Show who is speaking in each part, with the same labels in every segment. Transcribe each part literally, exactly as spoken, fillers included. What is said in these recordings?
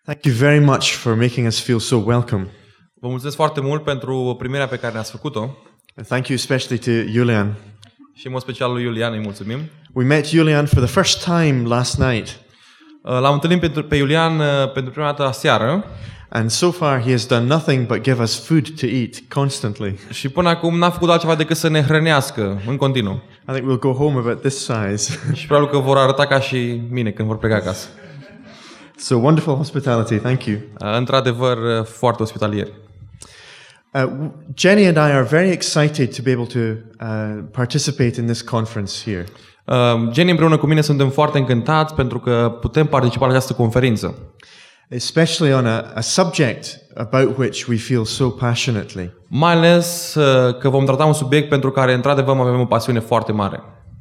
Speaker 1: Thank you very much for making us feel so welcome.
Speaker 2: Vă mulțumesc foarte mult pentru primirea pe care ne-ați făcut-o.
Speaker 1: And thank you especially to Julian.
Speaker 2: Și în mod special lui Iulian îi mulțumim.
Speaker 1: We met Julian for the first time last night.
Speaker 2: L-am întâlnit pe Iulian pentru prima dată aseară.
Speaker 1: And so far he has done nothing but give us food to eat constantly.
Speaker 2: Și până acum n-a făcut altceva decât să ne hrănească în continuu.
Speaker 1: I think we'll go home about this size.
Speaker 2: Și probabil că vor arăta ca și mine când vor pleca acasă.
Speaker 1: So wonderful hospitality, thank you.
Speaker 2: Într-adevăr, foarte ospitalieri.
Speaker 1: Uh, Jenny and I are very excited to be able to uh, participate in this conference here.
Speaker 2: Uh, Jenny împreună cu mine suntem foarte încântați pentru că putem participa la această conferință.
Speaker 1: Especially on a, a subject about which we feel so passionately.
Speaker 2: Mai ales uh, că vom trata un subiect pentru care într-adevăr avem o pasiune foarte mare.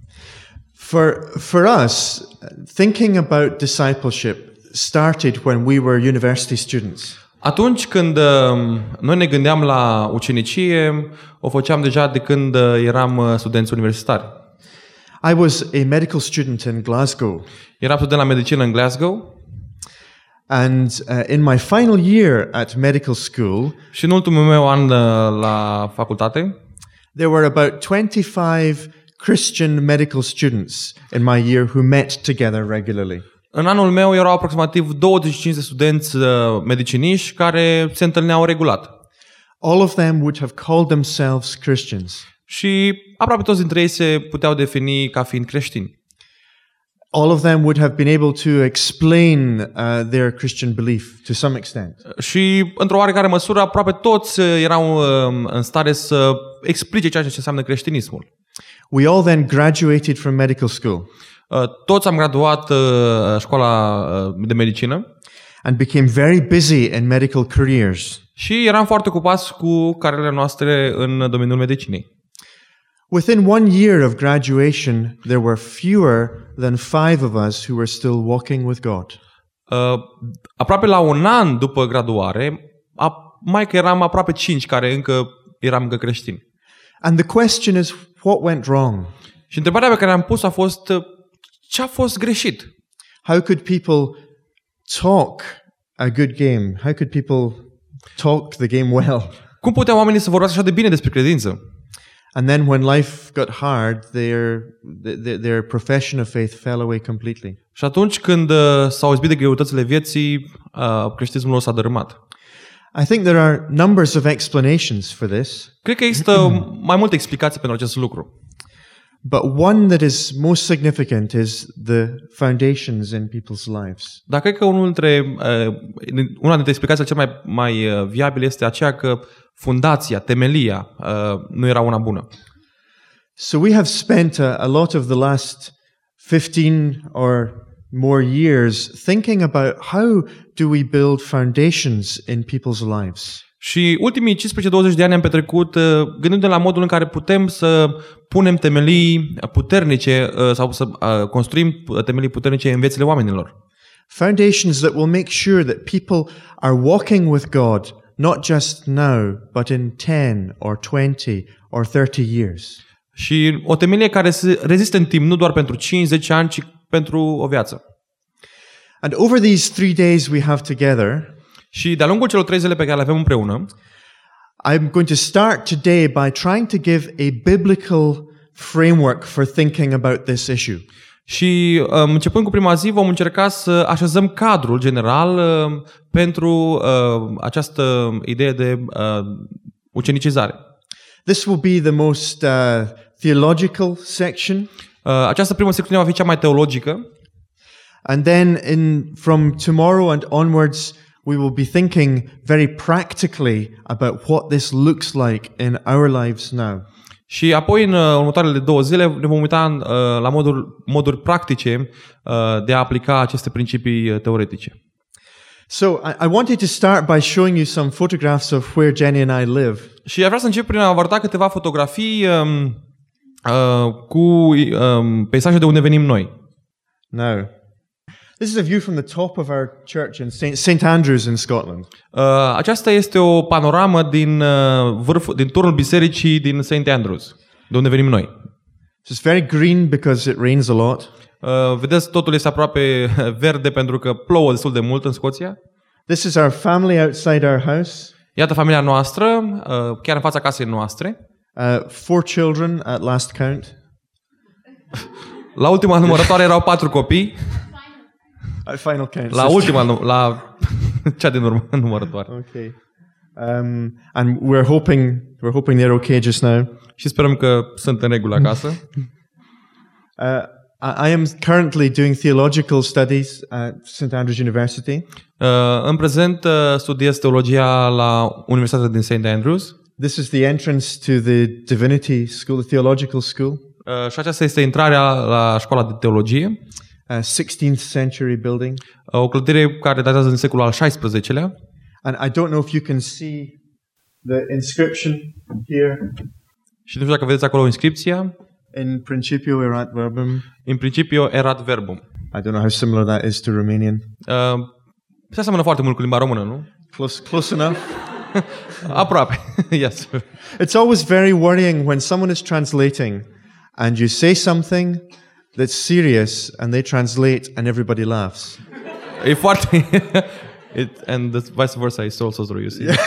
Speaker 1: For for us, thinking about discipleship started when we were university students.
Speaker 2: Atunci când uh, noi ne gândeam la ucenicie, o făceam deja de când uh, eram uh, studenți universitari.
Speaker 1: I was a medical student in Glasgow.
Speaker 2: Eram student la medicină în Glasgow.
Speaker 1: And uh, in my final year at medical school,
Speaker 2: și în ultimul meu an uh, la facultate,
Speaker 1: there were about twenty-five Christian medical students in my year who met together regularly.
Speaker 2: În anul meu erau aproximativ douăzeci și cinci de studenți uh, mediciniști care se întâlneau regulat.
Speaker 1: All of them would have called themselves Christians.
Speaker 2: Și aproape toți dintre ei se puteau defini ca fiind creștini.
Speaker 1: All of them would have been able to explain uh, their Christian belief to some extent.
Speaker 2: Și într-o oarecare măsură aproape toți erau uh, în stare să explice ceea ce înseamnă creștinismul.
Speaker 1: We all then graduated from medical school.
Speaker 2: Uh, toți am graduat uh, școala uh, de medicină.
Speaker 1: And became very busy in medical careers.
Speaker 2: Și eram foarte ocupați cu carierele noastre în domeniul medicinei.
Speaker 1: Within one year of graduation, there were fewer than five of us who were still walking with God.
Speaker 2: Uh, aproape la un an după graduare, a, mai că eram aproape cinci care încă eram încă creștini.
Speaker 1: And the question is, what went wrong?
Speaker 2: Și întrebarea pe care am pus a fost, ce a fost greșit?
Speaker 1: How could people talk a good game? How could people talk the game well?
Speaker 2: Cum puteau oamenii să vorbească așa de bine despre credință?
Speaker 1: And then when life got hard, their, their, their profession of faith fell away completely.
Speaker 2: Și atunci când uh, s-au izbit de greutățile vieții, uh, creștinismul lor s-a dărâmat.
Speaker 1: I think there are numbers of explanations for this.
Speaker 2: Cred că există mai multe explicații pentru acest lucru.
Speaker 1: But one that is most significant is the foundations in people's lives.
Speaker 2: Dar cred că unul dintre, uh, una dintre explicațiile cele mai, mai uh, viabile este aceea că fundația, temelia, uh, nu era una bună.
Speaker 1: So we have spent a, a lot of the last fifteen or more years thinking about how do we build foundations in people's lives.
Speaker 2: Și ultimii cincisprezece douăzeci de ani am petrecut uh, gândindu-ne la modul în care putem să punem temelii puternice uh, sau să uh, construim temelii puternice în viețile oamenilor.
Speaker 1: Foundations that will make sure that people are walking with God not just now, but in ten or twenty or thirty years.
Speaker 2: Și o temelie care să reziste în timp, nu doar pentru cinci zece ani, ci pentru o viață.
Speaker 1: And over these three days we have together,
Speaker 2: și de-a lungul celor trei zile pe care le avem împreună,
Speaker 1: I'm going to start today by trying to give a biblical framework for thinking about this issue.
Speaker 2: Și um, începând cu prima zi vom încerca să așezăm cadrul general uh, pentru uh, această idee de uh, ucenicizare.
Speaker 1: This will be the most uh, theological section.
Speaker 2: Uh, această primă secțiune va fi cea mai teologică.
Speaker 1: And then in from tomorrow and onwards we will be thinking very practically about what this looks like in our lives now.
Speaker 2: Și apoi în uh, următoarele două zile ne vom uita uh, la moduri, moduri practice uh, de a aplica aceste principii teoretice.
Speaker 1: So I, I wanted to start by showing you some photographs of where Jenny and I live.
Speaker 2: Și aș vrea să încep prin a vă arăta câteva fotografii um, uh, cu um, peisaje de unde venim noi.
Speaker 1: Now, this is a view from the top of our church in Saint Andrews in Scotland.
Speaker 2: Uh, aceasta este o panoramă din uh, vârf, din turnul bisericii din Saint Andrews, de unde venim noi.
Speaker 1: So it's very green because it rains a lot.
Speaker 2: Uh, vedeți, totul este aproape verde pentru că plouă destul de mult în Scoția.
Speaker 1: This is our family outside our house.
Speaker 2: Iată familia noastră, uh, chiar în fața casei noastre.
Speaker 1: Uh, four children at last count.
Speaker 2: La ultima numărătoare erau patru copii.
Speaker 1: At final count.
Speaker 2: La ultima, nu- la cea din urmă numărătoare.
Speaker 1: Okay. Um, and we're hoping we're hoping they're okay just now.
Speaker 2: Și sperăm că sunt în regulă acasă.
Speaker 1: Uh, I I am currently doing theological studies at Saint Andrews University.
Speaker 2: Uh, în prezent uh, studiez teologia la Universitatea din Saint Andrews.
Speaker 1: This is the entrance to the Divinity School, the Theological School.
Speaker 2: Uh, și aceasta este intrarea la școala de teologie.
Speaker 1: A sixteenth century building.
Speaker 2: Uh, o clădire care datează din secolul al șaisprezecelea.
Speaker 1: And I don't know if you can see the inscription here.
Speaker 2: Și nu știu dacă vedeți acolo inscripția.
Speaker 1: In principio erat verbum.
Speaker 2: In principio erat verbum.
Speaker 1: I don't know how similar that is to Romanian.
Speaker 2: Uh, se aseamănă foarte mult cu limba română, nu?
Speaker 1: Close, close enough.
Speaker 2: Aproape. Yes.
Speaker 1: It's always very worrying when someone is translating and you say something that's serious and they translate and everybody laughs.
Speaker 2: E foarte... It, and the vice versa is also true, you see. Yeah.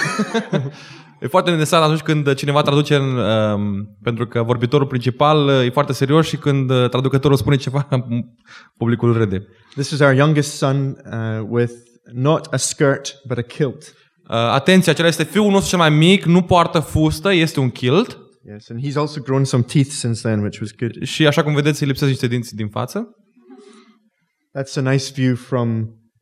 Speaker 2: E foarte interesant atunci când cineva traduce în, um, pentru că vorbitorul principal e foarte serios și când traducătorul spune ceva, publicul râde.
Speaker 1: This is our youngest son uh, with not a skirt but a kilt.
Speaker 2: Uh, atenție, acela este fiul nostru cel mai mic, nu poartă fustă, este un kilt.
Speaker 1: Yes, and he's also grown some teeth since then, which was good.
Speaker 2: Și așa cum vedeți, îi lipsesc niște dinți din față.
Speaker 1: That's a nice view from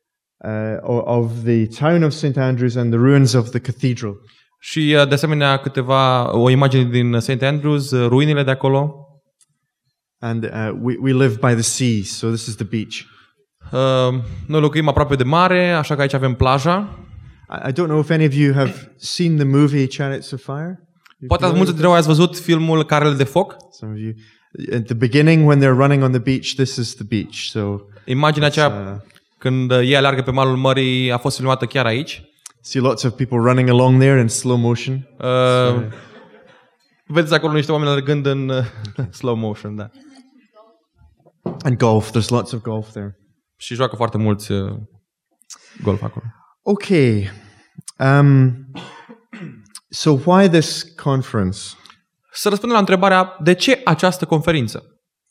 Speaker 1: uh, of the town of Saint Andrews and the ruins of the cathedral.
Speaker 2: Și de asemenea câteva o imagine din Saint Andrews, ruinile de acolo.
Speaker 1: And uh, we we live by the sea, so this is the beach.
Speaker 2: Uh, noi locuim aproape de mare, așa că aici avem plaja.
Speaker 1: I, I don't know if any of you have seen the movie Chariots of Fire.
Speaker 2: Poate mulți dintre voi ați văzut filmul Carele de foc.
Speaker 1: Some of you. At the beginning, when they're running on the beach, this is the beach. So
Speaker 2: imaginea aceea
Speaker 1: uh,
Speaker 2: când ei alergă pe malul mării a fost filmată chiar aici.
Speaker 1: see lots of people running along there in slow motion.
Speaker 2: Uh, so. Vedeți acolo niște oameni alergând în uh, slow motion, da.
Speaker 1: And golf. There's lots of golf there.
Speaker 2: Și joacă foarte mulți uh, golf acolo.
Speaker 1: Okay. Um, so why this conference?
Speaker 2: Să răspundem la întrebarea de ce această conferință.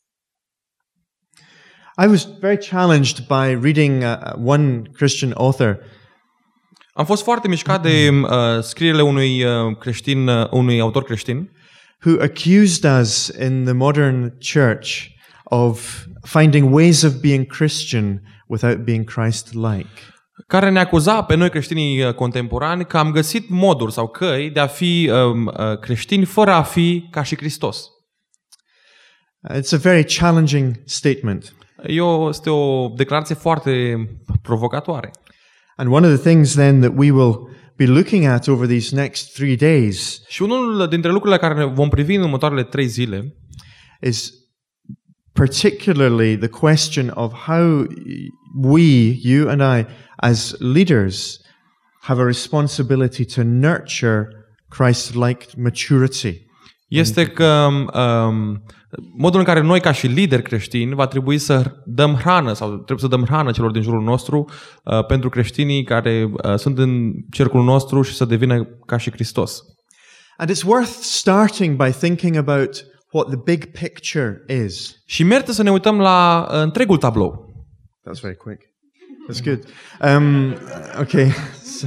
Speaker 1: I was very challenged by reading uh, one Christian author.
Speaker 2: Am fost foarte mișcat de uh, scrierile unui uh, creștin, uh, unui autor creștin,
Speaker 1: who accused us in the modern church of finding ways of being Christian without being Christ-like.
Speaker 2: care ne acuza pe noi creștinii contemporani că am găsit moduri sau căi de a fi um, uh, creștini fără a fi ca și Hristos.
Speaker 1: It's a very challenging statement.
Speaker 2: Este o declarație foarte provocatoare.
Speaker 1: And one of the things then that we will be looking at over these next three days
Speaker 2: Și unul dintre lucrurile care ne vom privi în următoarele trei zile
Speaker 1: is particularly the question of how we, you and I, as leaders, have a responsibility to nurture Christ-like maturity.
Speaker 2: Este că um, modul în care noi ca și lideri creștini va trebui să dăm hrană sau trebuie să dăm hrană celor din jurul nostru uh, pentru creștinii care uh, sunt în cercul nostru și să devină ca și Hristos.
Speaker 1: And it's worth starting by thinking about what the big picture is.
Speaker 2: Și merită să ne uităm la uh, întregul tablou.
Speaker 1: That's very quick. That's good. Um, okay. So,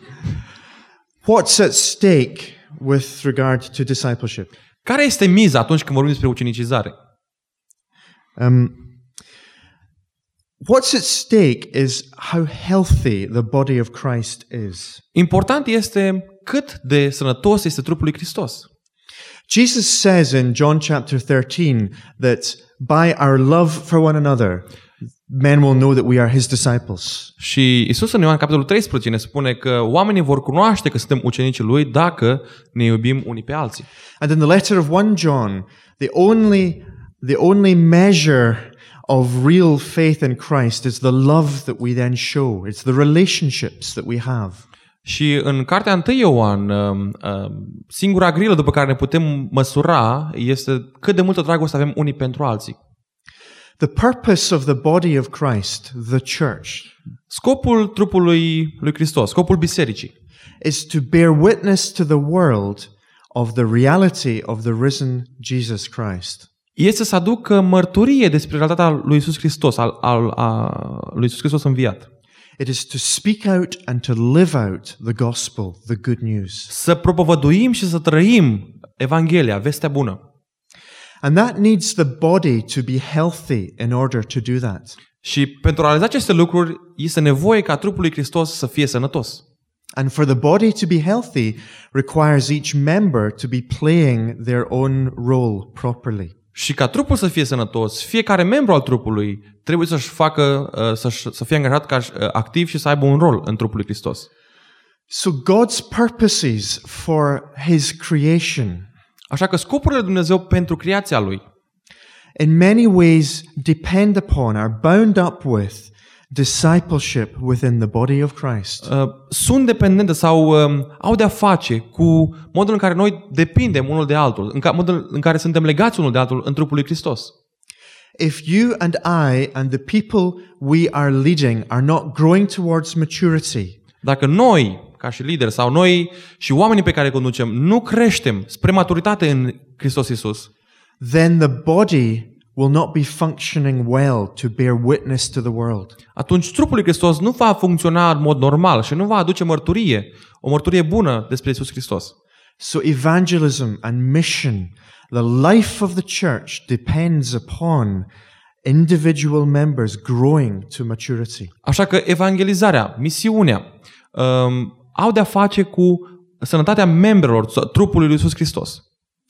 Speaker 1: what's at stake with regard to discipleship?
Speaker 2: Care este miza atunci când vorbim despre ucenicizare?
Speaker 1: Um, what's at stake is how healthy the body of Christ is.
Speaker 2: Important este cât de sănătos este trupul lui Hristos.
Speaker 1: Jesus says in John chapter thirteen that by our love for one another, men will know that we are his disciples.
Speaker 2: Și Iisus în Ioan capitolul treisprezece ne spune că oamenii vor cunoaște că suntem ucenicii lui dacă ne iubim unii pe alții.
Speaker 1: And in the letter of First John, the only the only measure of real faith in Christ is the love that we then show. It's the relationships that we have.
Speaker 2: Și în cartea întâi Ioan, singura grilă după care ne putem măsura este cât de multă dragoste avem unii pentru alții.
Speaker 1: The purpose of the body of Christ, the church,
Speaker 2: Scopul trupului lui Hristos, scopul bisericii,
Speaker 1: is to bear witness to the world of the reality of the risen Jesus Christ.
Speaker 2: este să aducă mărturie despre realitatea lui Iisus Hristos, al, al, a, lui Iisus Hristos înviat.
Speaker 1: It is to speak out and to live out the gospel, the good news.
Speaker 2: Să propovăduim și să trăim Evanghelia, vestea bună.
Speaker 1: And that needs the body to be healthy in order to do that.
Speaker 2: Și pentru a realiza aceste lucruri, este nevoie ca trupul lui Hristos să fie sănătos.
Speaker 1: And for the body to be healthy requires each member to be playing their own role properly.
Speaker 2: Și ca trupul să fie sănătos, fiecare membru al trupului trebuie să-și facă, să, să fie angajat ca activ și să aibă un rol în trupul lui Hristos.
Speaker 1: So God's purposes for his creation,
Speaker 2: Așa că scopurile lui Dumnezeu pentru creația lui,
Speaker 1: in many ways depend upon, are bound up with discipleship within the body of Christ.
Speaker 2: uh, sunt dependente sau uh, au de-a face cu modul în care noi depindem unul de altul, în ca, modul în care suntem legați unul de altul în trupul lui Hristos.
Speaker 1: If you and I and the people we are leading are not growing towards maturity,
Speaker 2: Dacă noi, ca și lideri, sau noi și oamenii pe care îi conducem, nu creștem spre maturitate în Hristos Iisus,
Speaker 1: then the body will not be functioning well to bear witness to the world.
Speaker 2: atunci trupul lui Hristos nu va funcționa în mod normal și nu va aduce mărturie, o mărturie bună despre Iisus Hristos.
Speaker 1: So evangelism and mission, the life of the church depends upon individual members growing to maturity.
Speaker 2: Așa că evangelizarea, misiunea, um, au de-a face cu sănătatea membrilor trupului lui Iisus Hristos.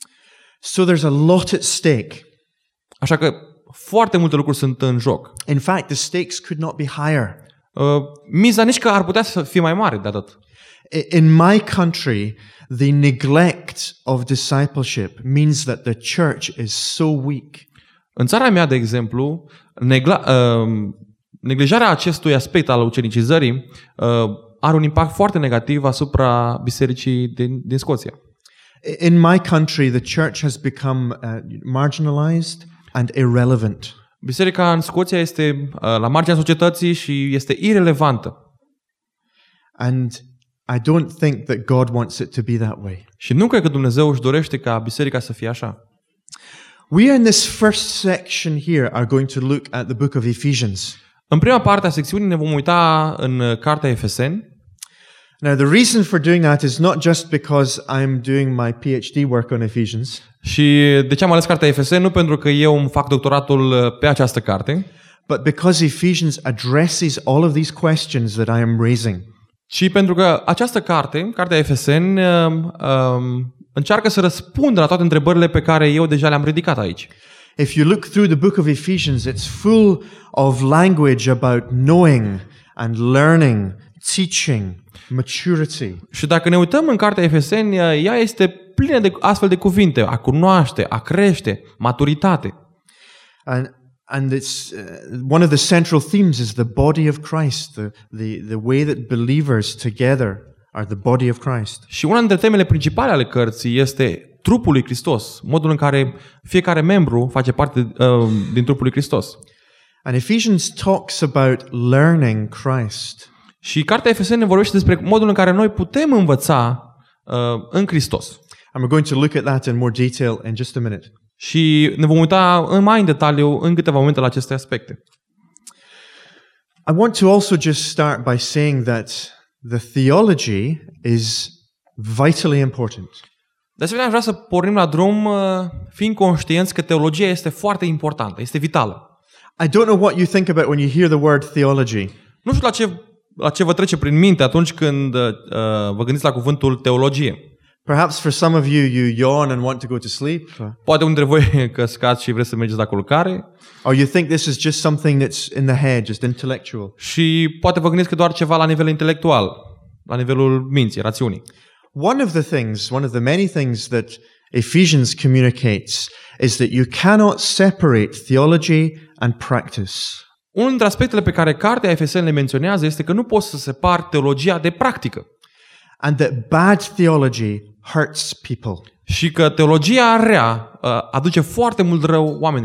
Speaker 1: So there's a lot at stake.
Speaker 2: Așa că foarte multe lucruri sunt în joc.
Speaker 1: In fact, the stakes could not be higher.
Speaker 2: Uh, miza nici că ar putea să fie mai mare de atât.
Speaker 1: In my country, the neglect of discipleship means that the church is so weak.
Speaker 2: În țara mea, de exemplu, negla, uh, neglijarea acestui aspect al ucenicizării uh, are un impact foarte negativ asupra bisericii din, din Scoția.
Speaker 1: In my country, the church has become uh, marginalized and irrelevant.
Speaker 2: Biserica în Scoția este uh, la marginea societății și este irelevantă.
Speaker 1: And I don't think that God wants it to be that way.
Speaker 2: Și nu cred că Dumnezeu își dorește ca biserica să fie așa.
Speaker 1: We in this first section here are going to look at the book of Ephesians.
Speaker 2: În prima parte a secțiunii ne vom uita în cartea Efeseni.
Speaker 1: Now, the reason for doing that is not just because I'm doing my PhD work on Ephesians,
Speaker 2: Și de ce am ales cartea Efeseni? Nu pentru că eu îmi fac doctoratul pe această carte,
Speaker 1: but because Ephesians addresses all of these questions that I am raising.
Speaker 2: ci pentru că această carte, cartea Efeseni, um, um, încearcă să răspundă la toate întrebările pe care eu deja le-am ridicat aici.
Speaker 1: If you look through the book of Ephesians, it's full of language about knowing and learning, teaching, maturity.
Speaker 2: Și dacă ne uităm în cartea Efeseni, ea este plină de astfel de cuvinte, a cunoaște, a crește, maturitate.
Speaker 1: And and it's uh, one of the central themes is the body of Christ, the the the way that believers together are the body of Christ.
Speaker 2: Și una dintre temele principale ale cărții este trupul lui Hristos, modul în care fiecare membru face parte uh, din trupul lui Hristos.
Speaker 1: And Ephesians talks about learning Christ.
Speaker 2: Și cartea Efeseni ne vorbește despre modul în care noi putem învăța uh, în Hristos.
Speaker 1: And we're going to look at that in more detail in just a minute.
Speaker 2: Și ne vom uita în mai în detaliu în câteva momente la aceste aspecte.
Speaker 1: I want to also just start by saying that the theology is vitally important.
Speaker 2: De asemenea, vreau să pornim la drum uh, fiind conștienți că teologia este foarte importantă, este vitală.
Speaker 1: I don't know what you think about when you hear the word theology.
Speaker 2: Nu știu la ce, la ce vă trece prin minte atunci când uh, vă gândiți la cuvântul teologie.
Speaker 1: Perhaps for some of you, you yawn and want to go to sleep.
Speaker 2: Poate unul dintre voi căscați și vreți să mergeți la culcare.
Speaker 1: Or you think this is just something that's in the head, just intellectual.
Speaker 2: Și poate vă gândiți că doar ceva la nivel intelectual, la nivelul minții, rațiunii.
Speaker 1: One of the things, one of the many things that Ephesians communicates is that you cannot separate theology and practice.
Speaker 2: Unul dintre aspectele pe care cartea Efeseni le menționează este că nu poți să separi teologia de practică.
Speaker 1: And that bad theology hurts people.
Speaker 2: Și că teologia rea uh, aduce foarte mult rău oamenilor.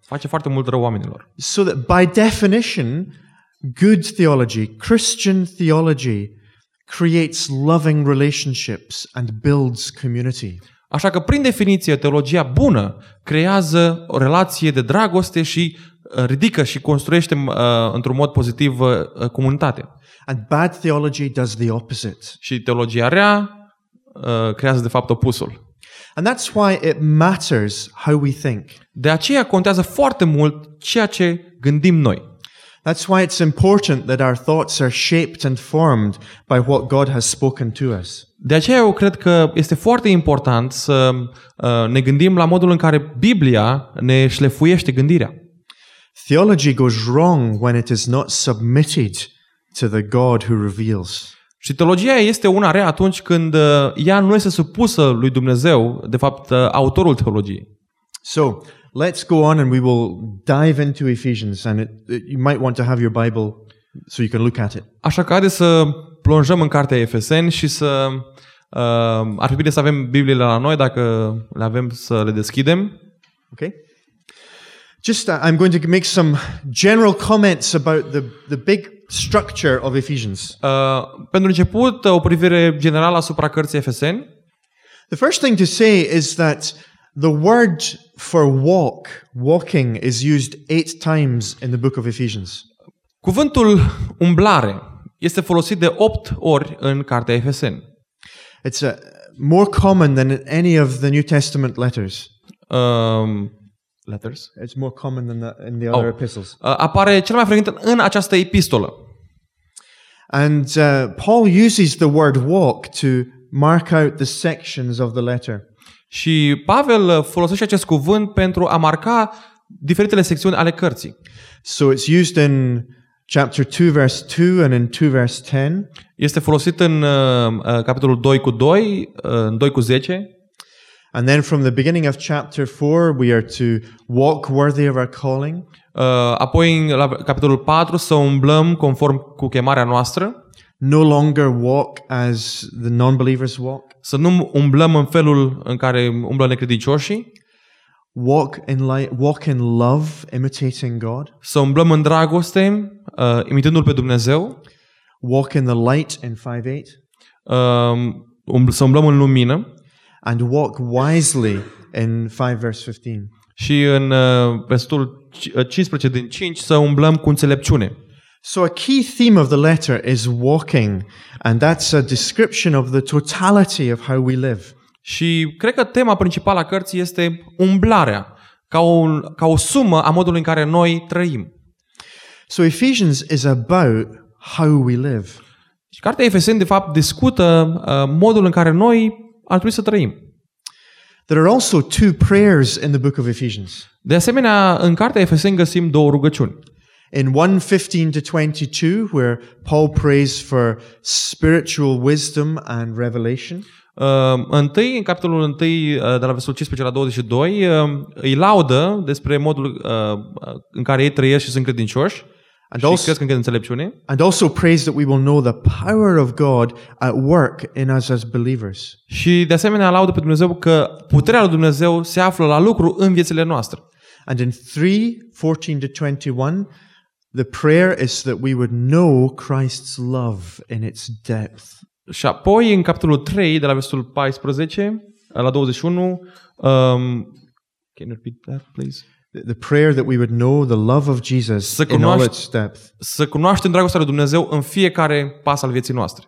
Speaker 2: face foarte mult rău oamenilor.
Speaker 1: So that by definition, good theology, Christian theology, creates loving relationships and builds community.
Speaker 2: Așa că, prin definiție, teologia bună creează o relație de dragoste și uh, ridică și construiește uh, într-un mod pozitiv uh, comunitate.
Speaker 1: And bad theology does the opposite.
Speaker 2: Și teologia rea uh, creează, de fapt, opusul.
Speaker 1: And that's why it matters how we think.
Speaker 2: De aceea contează foarte mult ceea ce gândim noi.
Speaker 1: That's why it's important that our thoughts are shaped and formed by what God has spoken to us.
Speaker 2: De aceea eu cred că este foarte important să uh, ne gândim la modul în care Biblia ne șlefuiește gândirea.
Speaker 1: Theology goes wrong when it is not submitted to the God who reveals.
Speaker 2: Și teologia este una rea atunci când uh, ea nu este supusă lui Dumnezeu, de fapt uh, autorul teologiei.
Speaker 1: So, let's go on and we will dive into Ephesians, and it, it, you might want to have your Bible so you can look at it.
Speaker 2: Așa că haideți să plonjăm în cartea Efeseni și să uh, ar fi bine să avem Bibliile la noi, dacă le avem, să le deschidem.
Speaker 1: Okay? Just uh, I'm going to make some general comments about the, the big structure of Ephesians.
Speaker 2: Uh, pentru început, o privire generală asupra cărții Efeseni.
Speaker 1: The first thing to say is that the word for walk, walking, is used eight times in the book of Ephesians.
Speaker 2: Cuvântul umblare este folosit de opt ori în cartea Efeseni.
Speaker 1: It's uh, more common than in any of the New Testament letters.
Speaker 2: Um, letters?
Speaker 1: It's more common than the, in the other
Speaker 2: Oh.
Speaker 1: epistles.
Speaker 2: Uh, apare cel mai frecvent în această epistolă.
Speaker 1: And uh, Paul uses the word walk to mark out the sections of the letter.
Speaker 2: Și Pavel folosește acest cuvânt pentru a marca diferitele secțiuni ale cărții.
Speaker 1: So it's used in chapter two, verse two, and in two, verse ten.
Speaker 2: Este folosit în uh, capitolul doi cu doi, uh, în doi cu zece.
Speaker 1: And then from the beginning of chapter four, we are to walk worthy of our calling.
Speaker 2: Uh, apoi, la capitolul patru, să umblăm conform cu chemarea noastră.
Speaker 1: No longer walk as the non-believers walk.
Speaker 2: Să nu umblăm în felul în care umblă necredincioșii.
Speaker 1: Walk in light, walk in love, imitating God.
Speaker 2: Să umblăm în dragoste, uh, imitându-L pe Dumnezeu.
Speaker 1: Walk in the light in five eight.
Speaker 2: Uh, să umblăm în lumină.
Speaker 1: And walk wisely in five verse fifteen.
Speaker 2: Și în uh, versetul cincisprezece din cinci să umblăm cu înțelepciune.
Speaker 1: So a key theme of the letter is walking, and that's a description of the totality of how we live.
Speaker 2: Și cred că tema principală a cărții este umblarea, ca o, ca o sumă a modului în care noi trăim.
Speaker 1: So Ephesians is about how we live.
Speaker 2: Și cartea Efeseni, de fapt, discută uh, modul în care noi ar trebui să trăim.
Speaker 1: There are also two prayers in the book of Ephesians.
Speaker 2: De asemenea, în cartea Efeseni găsim două rugăciuni.
Speaker 1: In one fifteen to twenty-two, where Paul prays for spiritual wisdom and revelation.
Speaker 2: Uh, întâi, în capitolul întâi, uh, de la versetul cincisprezece la douăzeci și doi, uh, îi laudă despre modul uh, în care ei trăiesc și sunt credincioși
Speaker 1: And
Speaker 2: și
Speaker 1: also,
Speaker 2: cresc în înțelepciune.
Speaker 1: and also prays that we will know the power of God at work in us as believers.
Speaker 2: Și de asemenea laudă pe Dumnezeu că puterea lui Dumnezeu se află la lucru în viețile noastre.
Speaker 1: And in three fourteen to twenty-one, the prayer is that we would know Christ's love in its depth.
Speaker 2: Și apoi, în capitolul trei, de la versetul paisprezece la douăzeci și unu, um, can you repeat that, please?
Speaker 1: The prayer that we would know the love of Jesus
Speaker 2: Să
Speaker 1: in all
Speaker 2: cunoaște-
Speaker 1: its depth.
Speaker 2: Să cunoaștem dragostea lui Dumnezeu în fiecare pas al vieții noastre.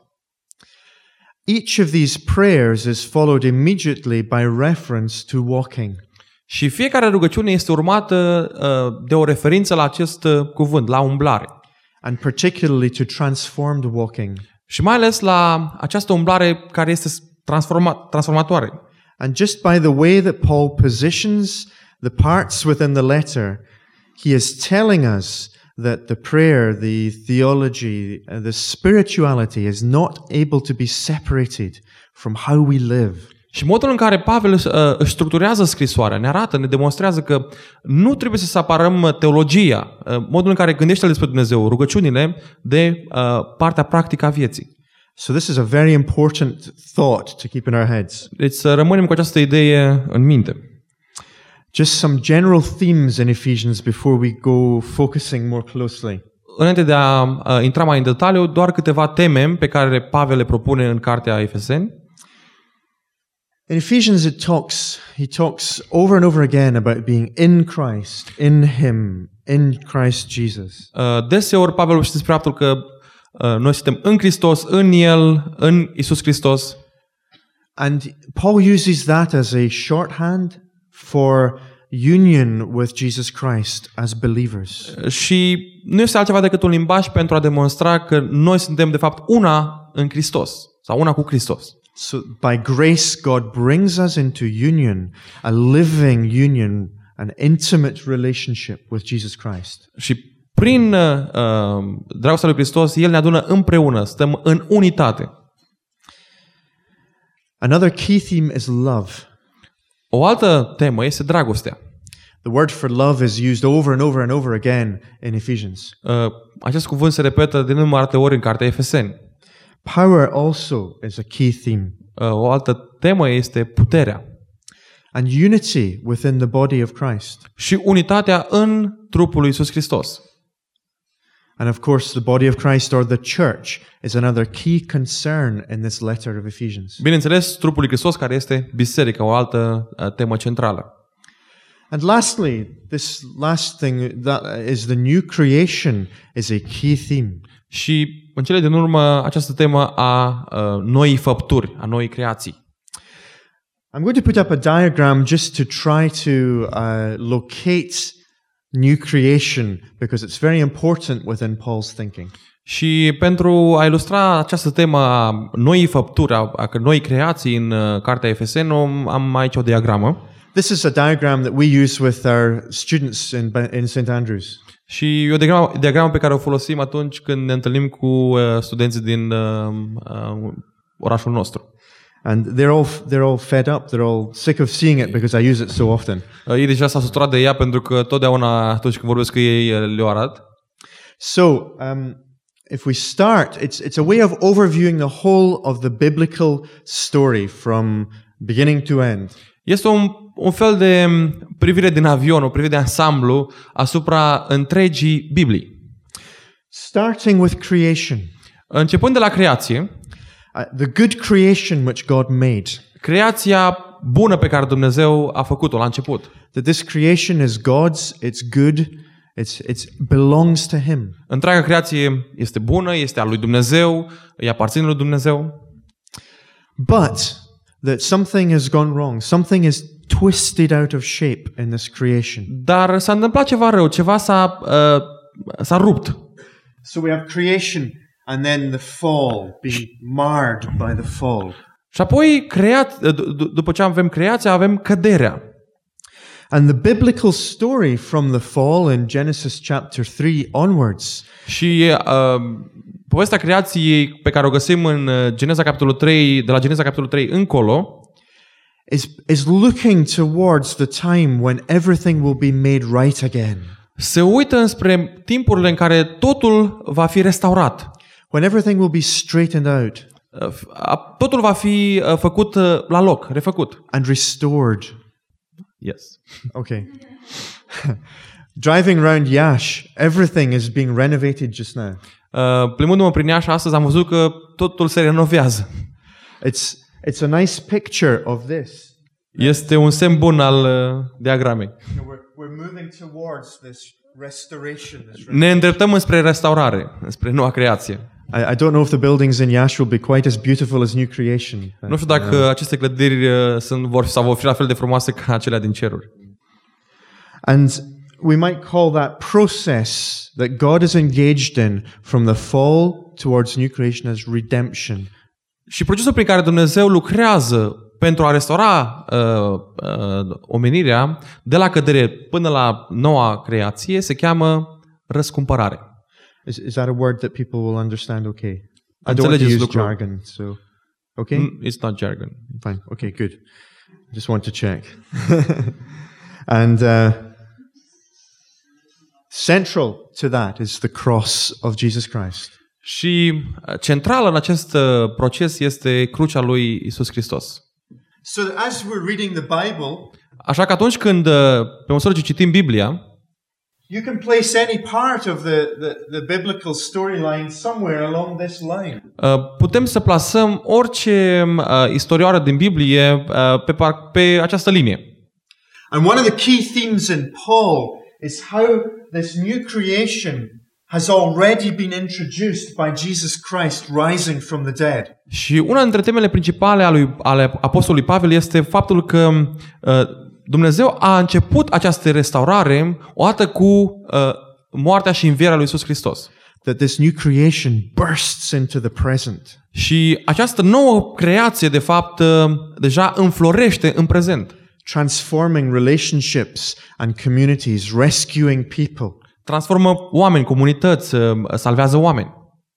Speaker 1: Each of these prayers is followed immediately by reference to walking.
Speaker 2: Și fiecare rugăciune este urmată uh, de o referință la acest uh, cuvânt, la umblare.
Speaker 1: And particularly to transformed walking.
Speaker 2: Și mai ales la această umblare care este transforma- transformatoare.
Speaker 1: And just by the way that Paul positions the parts within the letter, he is telling us that the prayer, the theology, uh, the spirituality is not able to be separated from how we live.
Speaker 2: Și modul în care Pavel uh, își structurează scrisoarea ne arată, ne demonstrează că nu trebuie să separăm teologia, uh, modul în care gândește despre Dumnezeu, rugăciunile, de uh, partea practică a vieții.
Speaker 1: So this is a very important thought to keep in our heads.
Speaker 2: Deci să rămânem cu această idee în minte.
Speaker 1: Just some general themes in Ephesians before we go focusing more closely.
Speaker 2: Înainte de a uh, intra mai în detaliu, doar câteva teme pe care Pavel le propune în cartea Efeseni.
Speaker 1: In Ephesians it talks, he talks over and over again about being in Christ, in Him, in Christ Jesus.
Speaker 2: Uh, deseori Pavel vorbește despre faptul că uh, noi suntem în Hristos, în El, în Isus Hristos.
Speaker 1: And Paul uses that as a shorthand for union with Jesus Christ as believers.
Speaker 2: Și nu este altceva decât un limbaj pentru a demonstra că noi suntem de fapt una în Hristos sau una cu Hristos.
Speaker 1: So by grace God brings us into union, a living union, an intimate relationship with Jesus Christ.
Speaker 2: Și prin uh, dragostea lui Hristos, El ne adună împreună, stăm în unitate.
Speaker 1: Another key theme is love.
Speaker 2: O altă temă este dragostea.
Speaker 1: The word for love is used over and over and over again in Ephesians.
Speaker 2: Uh, acest cuvânt se repetă de nenumărate ori în cartea Efeseni.
Speaker 1: Power also is a key theme.
Speaker 2: Uh, o altă temă este puterea.
Speaker 1: And unity within the body of Christ.
Speaker 2: Și unitatea în trupul lui Iisus Hristos.
Speaker 1: And of course, the body of Christ or the church is another key concern in this letter of Ephesians.
Speaker 2: Bineînțeles, trupul lui Hristos, care este biserica, o altă uh, temă centrală.
Speaker 1: And lastly, this last thing that is the new creation is a key theme.
Speaker 2: Și în cele din urmă, această temă a uh, noii făpturi, a noii creații.
Speaker 1: I'm going to put up a diagram just to try to uh, locate new creation because it's very important within Paul's thinking.
Speaker 2: Și pentru a ilustra această temă a noii făpturi, a, a noii creații în uh, cartea Efeseni, am aici o diagramă.
Speaker 1: This is a diagram that we use with our students in, in Saint Andrews.
Speaker 2: Și e o diagramă, diagramă pe care o folosim atunci când ne întâlnim cu uh, studenții din uh, uh, orașul nostru.
Speaker 1: And they're all they're all fed up. They're all sick of seeing it because I use it so often.
Speaker 2: Uh, ei deja s-au săturat de ea pentru că totdeauna atunci când vorbesc cu ei le-o arăt.
Speaker 1: So, um, if we start, it's it's a way of overviewing the whole of the biblical story from beginning to end.
Speaker 2: Este un un fel de privire din avion, o privire de ansamblu asupra întregii Biblii.
Speaker 1: Starting with creation.
Speaker 2: Începând de la creație,
Speaker 1: uh, the good creation which God made.
Speaker 2: Creația bună pe care Dumnezeu a făcut-o la început.
Speaker 1: That this creation is God's, it's good, it's it's belongs to Him.
Speaker 2: Întreaga creație este bună, este a lui Dumnezeu, îi aparține lui Dumnezeu.
Speaker 1: But that something has gone wrong, something is twisted out of shape in this creation.
Speaker 2: Dar s-a întâmplat ceva rău, ceva s-a uh, s-a rupt.
Speaker 1: So we have creation and then the fall, being marred by the fall.
Speaker 2: Și apoi creat, d- d- după ce avem creația, avem căderea.
Speaker 1: And the biblical story from the fall in Genesis chapter three onwards.
Speaker 2: Și uh, povestea creației pe care o găsim în Geneza capitolul trei, de la Geneza capitolul trei încolo,
Speaker 1: is is looking towards the time when everything will be made right again.
Speaker 2: Se uită înspre timpurile în care totul va fi restaurat.
Speaker 1: When everything will be straightened out.
Speaker 2: Totul va fi făcut la loc, refăcut.
Speaker 1: And restored.
Speaker 2: Yes.
Speaker 1: Okay. Driving around Yash, everything is being renovated just now.
Speaker 2: Uh, plimbându-mă prin Iași astăzi am văzut că totul se renovează.
Speaker 1: It's it's a nice picture of this.
Speaker 2: Este un semn bun al uh, diagramei.
Speaker 1: We're, we're moving towards this restoration. This
Speaker 2: ne îndreptăm înspre restaurare, înspre noua creație.
Speaker 1: I, I don't know if the buildings in Yash will be quite as beautiful as new creation. But,
Speaker 2: nu știu dacă uh, aceste clădiri uh, sunt vor sau vor fi la fel de frumoase ca acelea din ceruri.
Speaker 1: And we might call that process that God is engaged in from the fall towards new creation as redemption.
Speaker 2: Și procesul prin care Dumnezeu lucrează pentru a restaura uh, uh, omenirea de la cădere până la noua creație se cheamă răscumpărare.
Speaker 1: Is, is that a word that people will understand okay? I don't want to
Speaker 2: Înțelegeți
Speaker 1: use
Speaker 2: lucrul.
Speaker 1: jargon, so okay?
Speaker 2: Mm, it's not jargon.
Speaker 1: Fine. Okay, good. I just want to check. And uh, central to that is the cross of Jesus Christ.
Speaker 2: Și centrală în acest uh, proces este crucea lui Isus Hristos.
Speaker 1: So that as we're reading the Bible,
Speaker 2: Așa că atunci când, pe măsură ce citim Biblia,
Speaker 1: you can place any part of the, the, the biblical storyline somewhere along this line.
Speaker 2: putem să plasăm orice istorioară din Biblie pe, pe această linie.
Speaker 1: And one of the key themes in Paul is how this new creation has already been introduced by Jesus Christ rising from the dead.
Speaker 2: Și una dintre temele principale ale, lui, ale apostolului Pavel este faptul că uh, Dumnezeu a început această restaurare odată cu uh, moartea și învierea lui Iisus Hristos.
Speaker 1: That this new creation bursts into the present.
Speaker 2: Și această nouă creație, de fapt, uh, deja înflorește în prezent.
Speaker 1: Transforming relationships and communities, rescuing people.
Speaker 2: Transformă oameni, comunități, uh, salvează oameni.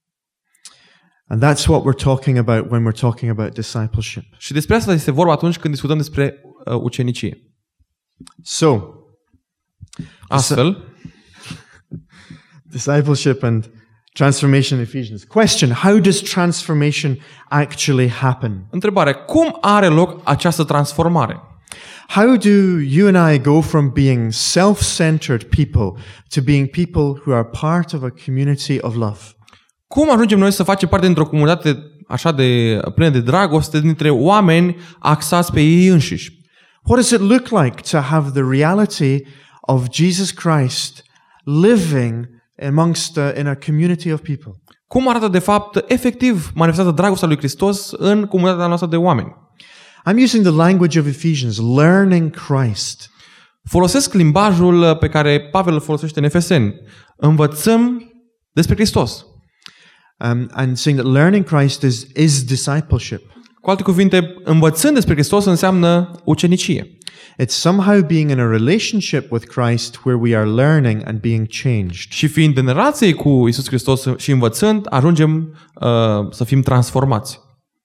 Speaker 1: And that's what we're talking about when we're talking about discipleship.
Speaker 2: Și despre asta este vorba atunci când discutăm despre uh, ucenicie.
Speaker 1: So,
Speaker 2: astfel,
Speaker 1: discipleship and transformation in Ephesians. Question, how does transformation actually happen?
Speaker 2: Întrebare, cum are loc această transformare?
Speaker 1: How do you and I go from being self-centered people to being people who are part of a community of love?
Speaker 2: Cum ajungem noi să facem parte dintr-o comunitate așa de plină de dragoste, dintre oameni axați pe ei înșiși?
Speaker 1: What does it look like to have the reality of Jesus Christ living amongst a, in a community of people?
Speaker 2: Cum arată de fapt efectiv manifestată dragostea lui Hristos în comunitatea noastră de oameni?
Speaker 1: I'm using the language of Ephesians, learning Christ.
Speaker 2: Folosesc limbajul pe care Pavel îl folosește în Efeseni. Învățăm despre Hristos.
Speaker 1: Um, and saying that learning Christ is, is discipleship.
Speaker 2: Cu alte cuvinte, învățând despre Hristos înseamnă ucenicie.
Speaker 1: It's somehow being in a relationship with Christ where we are learning and being changed.
Speaker 2: Și fiind în relație cu Iisus Hristos și învățând, ajungem uh, să fim transformați.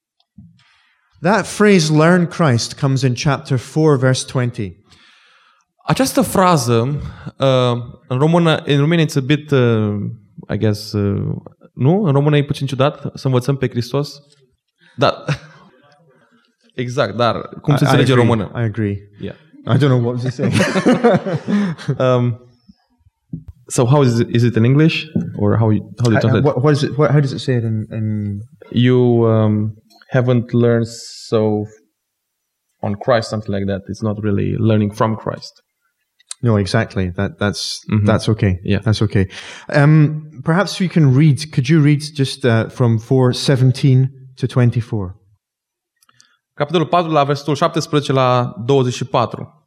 Speaker 1: That phrase, learn Christ, comes in chapter four, verse twenty.
Speaker 2: Această frază, uh, în română, în română it's a bit, uh, I guess, uh, nu? În română e puțin ciudat să învățăm pe Hristos. Da. Exact, dar cum se înțelege română?
Speaker 1: I agree.
Speaker 2: Yeah.
Speaker 1: I don't know what was he saying.
Speaker 2: um, so how is it, is it in English or how you, how do you translate?
Speaker 1: What, what is it? What, how does it say it in? in...
Speaker 2: You um, haven't learned so on Christ, something like that. It's not really learning from Christ.
Speaker 1: No, exactly. That that's
Speaker 2: Mm-hmm.
Speaker 1: that's okay.
Speaker 2: Yeah.
Speaker 1: That's okay. Um, perhaps we can read. Could you read just uh, from four seventeen to twenty-four?
Speaker 2: Capitolul patru, la versetul șaptesprezece la douăzeci și patru.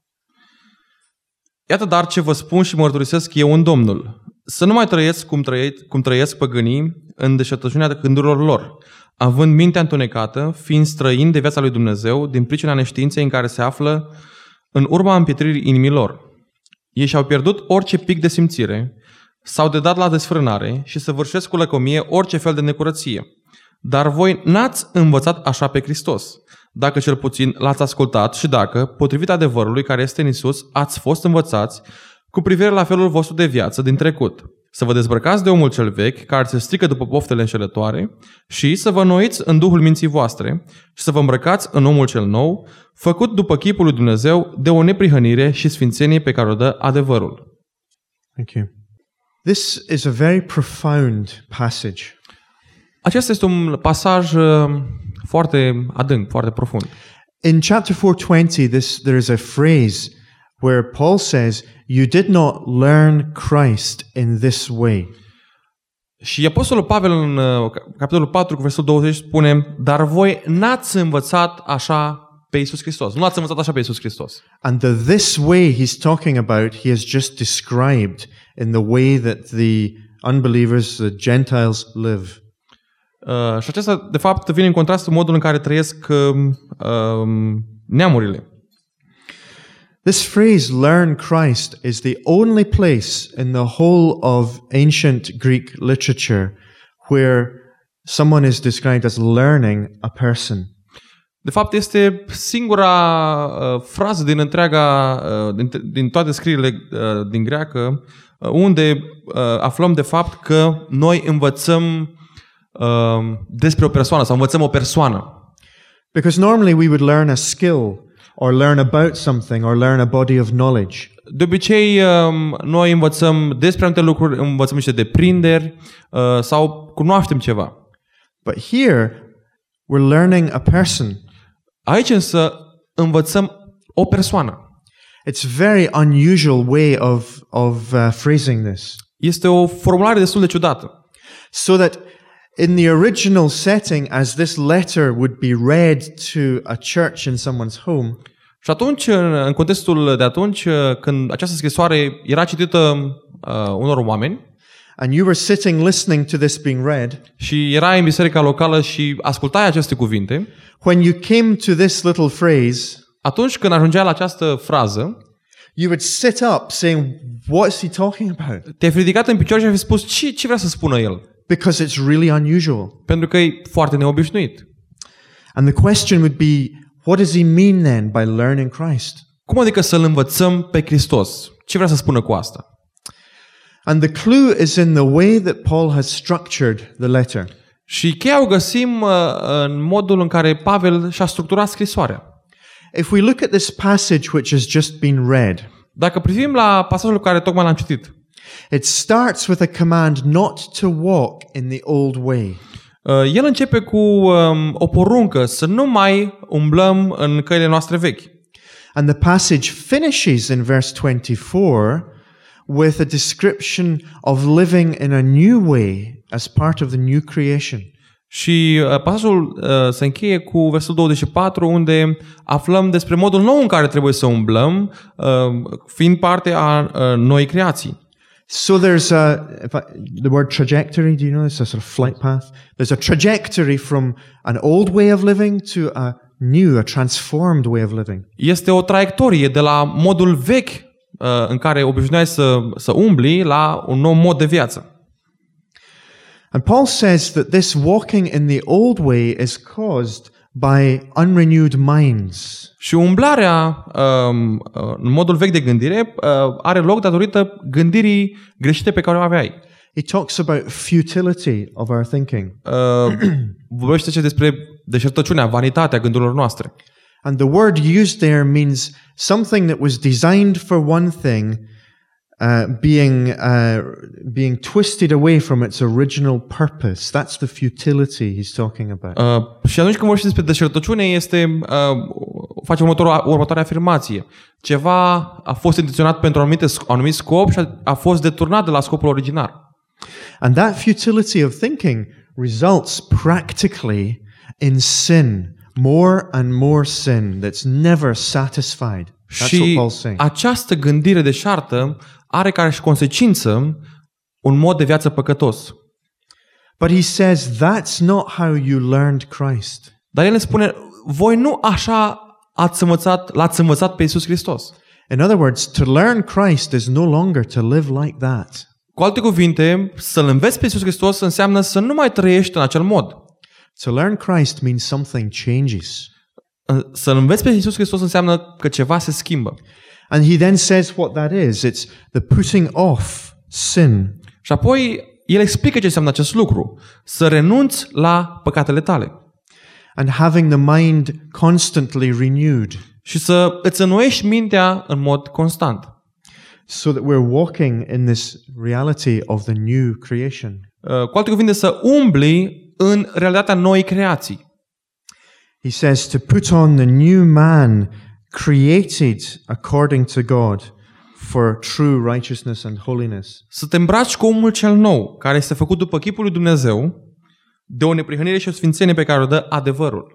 Speaker 2: Iată dar ce vă spun și mărturisesc eu în Domnul. Să nu mai trăiesc cum, trăiesc, cum trăiesc păgânii în deșertăciunea gândurilor lor, având mintea întunecată, fiind străini de viața lui Dumnezeu, din pricina neștiinței în care se află în urma împietririi inimilor. Ei și-au pierdut orice pic de simțire, s-au dedat la desfrânare și săvârșesc cu lăcomie orice fel de necurăție. Dar voi n-ați învățat așa pe Hristos, dacă cel puțin l-ați ascultat și dacă, potrivit adevărului care este în Iisus, ați fost învățați cu privire la felul vostru de viață din trecut. Să vă dezbrăcați de omul cel vechi, care se strică după poftele înșelătoare, și să vă înnoiți în Duhul minții voastre și să vă îmbrăcați în omul cel nou, făcut după chipul lui Dumnezeu de o neprihănire și sfințenie pe care o dă adevărul.
Speaker 1: Thank you. This is a very profound passage.
Speaker 2: Acesta este un pasaj uh, foarte adânc, foarte profund.
Speaker 1: In chapter four twenty, this there is a phrase where Paul says, "You did not learn Christ in this way."
Speaker 2: Și Apostolul Pavel în uh, capitolul patru, cu versetul douăzeci, spune: dar voi n-ați învățat așa pe Iisus Hristos. Nu ați învățat așa pe Iisus Hristos.
Speaker 1: And the this way he's talking about, he has just described in the way that the unbelievers, the Gentiles, live.
Speaker 2: Uh, și acesta, de fapt, vine în contrast cu modul în care trăiesc uh, uh, neamurile.
Speaker 1: This phrase, learn Christ, is the only place in the whole of ancient Greek literature where someone is described as learning a person.
Speaker 2: De fapt, este singura uh, frază din întreaga, uh, din, din toate scrierile uh, din greacă, uh, unde uh, aflăm de fapt că noi învățăm uh, despre o persoană sau învățăm o persoană.
Speaker 1: Because normally we would learn a skill or learn about something or learn a body of knowledge.
Speaker 2: De obicei, um, noi învățăm despre anumite lucruri, învățăm niște deprinderi uh, sau cunoaștem ceva.
Speaker 1: But here, we're learning a person.
Speaker 2: Aici însă învățăm o persoană.
Speaker 1: It's very unusual way of, of uh, phrasing this.
Speaker 2: Este o formulare destul de ciudată.
Speaker 1: So that in the original setting, as this letter would be read to a church in someone's home,
Speaker 2: Și atunci, în contextul de atunci, când această scrisoare era citită uh, unor oameni,
Speaker 1: and you were sitting listening to this being read,
Speaker 2: și erai în biserica locală și ascultai aceste cuvinte,
Speaker 1: when you came to this little phrase,
Speaker 2: atunci când ajungea la această frază,
Speaker 1: you would sit up saying, what's he talking about?
Speaker 2: te-ai ridicat în picioare și ai fi spus ce, ce vrea să spună el.
Speaker 1: Because it's really unusual.
Speaker 2: Pentru că e foarte neobișnuit.
Speaker 1: And the question would be, what does he mean then by learning Christ?
Speaker 2: Cum adică să-L învățăm pe Hristos? Ce vrea să spună cu asta?
Speaker 1: And the clue is in the way that Paul has structured the letter.
Speaker 2: Și cheia o găsim uh, în modul în care Pavel și-a structurat scrisoarea.
Speaker 1: If we look at this passage which has just been read,
Speaker 2: Dacă privim la pasajul care tocmai l-am citit,
Speaker 1: it starts with a command not to walk in the old way.
Speaker 2: uh, el începe cu um, o poruncă să nu mai umblăm în căile noastre vechi.
Speaker 1: And the passage finishes in verse twenty-four with a description of living in a new way as part of the new creation.
Speaker 2: Și uh, pasajul uh, se încheie cu versetul douăzeci și patru, unde aflăm despre modul nou în care trebuie să umblăm, uh, fiind parte a uh, noi creații.
Speaker 1: So there's a, if I, the word trajectory, do you know this? A sort of flight path. There's a trajectory from an old way of living to a new, a transformed way of living.
Speaker 2: Este o traiectorie de la modul vechi uh, în care obișnuiai să, să umbli la un nou mod de viață.
Speaker 1: And Paul says that this walking in the old way is caused by unrenewed minds.
Speaker 2: Și umblarea um, în modul vechi de gândire uh, are loc datorită gândirii greșite pe care o aveai.
Speaker 1: He talks about futility of our thinking.
Speaker 2: Uh, vorbește și despre deșertăciunea, vanitatea gândurilor noastre.
Speaker 1: And the word used there means something that was designed for one thing uh, being uh, being twisted away from its original purpose. That's the futility he's talking about.
Speaker 2: Uh, și atunci când vorbește despre deșertăciune, este uh, face următoarea, următoarea afirmație. Ceva a fost intenționat pentru un anumit, anumit scop și a, a fost deturnat de la scopul original.
Speaker 1: And that futility of thinking results practically in sin. More and more sin that's never satisfied. That's
Speaker 2: Și
Speaker 1: what Paul's saying.
Speaker 2: această gândire deșartă are ca și consecință un mod de viață păcătos.
Speaker 1: But he says that's not how you learned Christ.
Speaker 2: Dar el ne spune, voi nu așa ați învățat, l-ați învățat pe Iisus Hristos.
Speaker 1: In other words, to learn Christ is no longer to live like that.
Speaker 2: Cu alte cuvinte, să-L înveți pe Iisus Hristos înseamnă să nu mai trăiești în acel mod.
Speaker 1: To learn Christ means something changes.
Speaker 2: Să-L înveți pe Iisus Hristos înseamnă că ceva se schimbă.
Speaker 1: And he then says what that is. It's the putting off sin.
Speaker 2: Și apoi el explică ce înseamnă acest lucru. Să renunți la păcatele tale.
Speaker 1: And having the mind constantly renewed.
Speaker 2: Și să îți înnoiești mintea în mod constant.
Speaker 1: So that we're walking in this reality of the new creation.
Speaker 2: Cu alte cuvinte, să umbli în realitatea noii creații.
Speaker 1: He says to put on the new man created according to God for true righteousness and holiness.
Speaker 2: Să te îmbraci cu omul cel nou, care este făcut după chipul lui Dumnezeu, de o neprihănire și o sfințenie pe care o dă adevărul.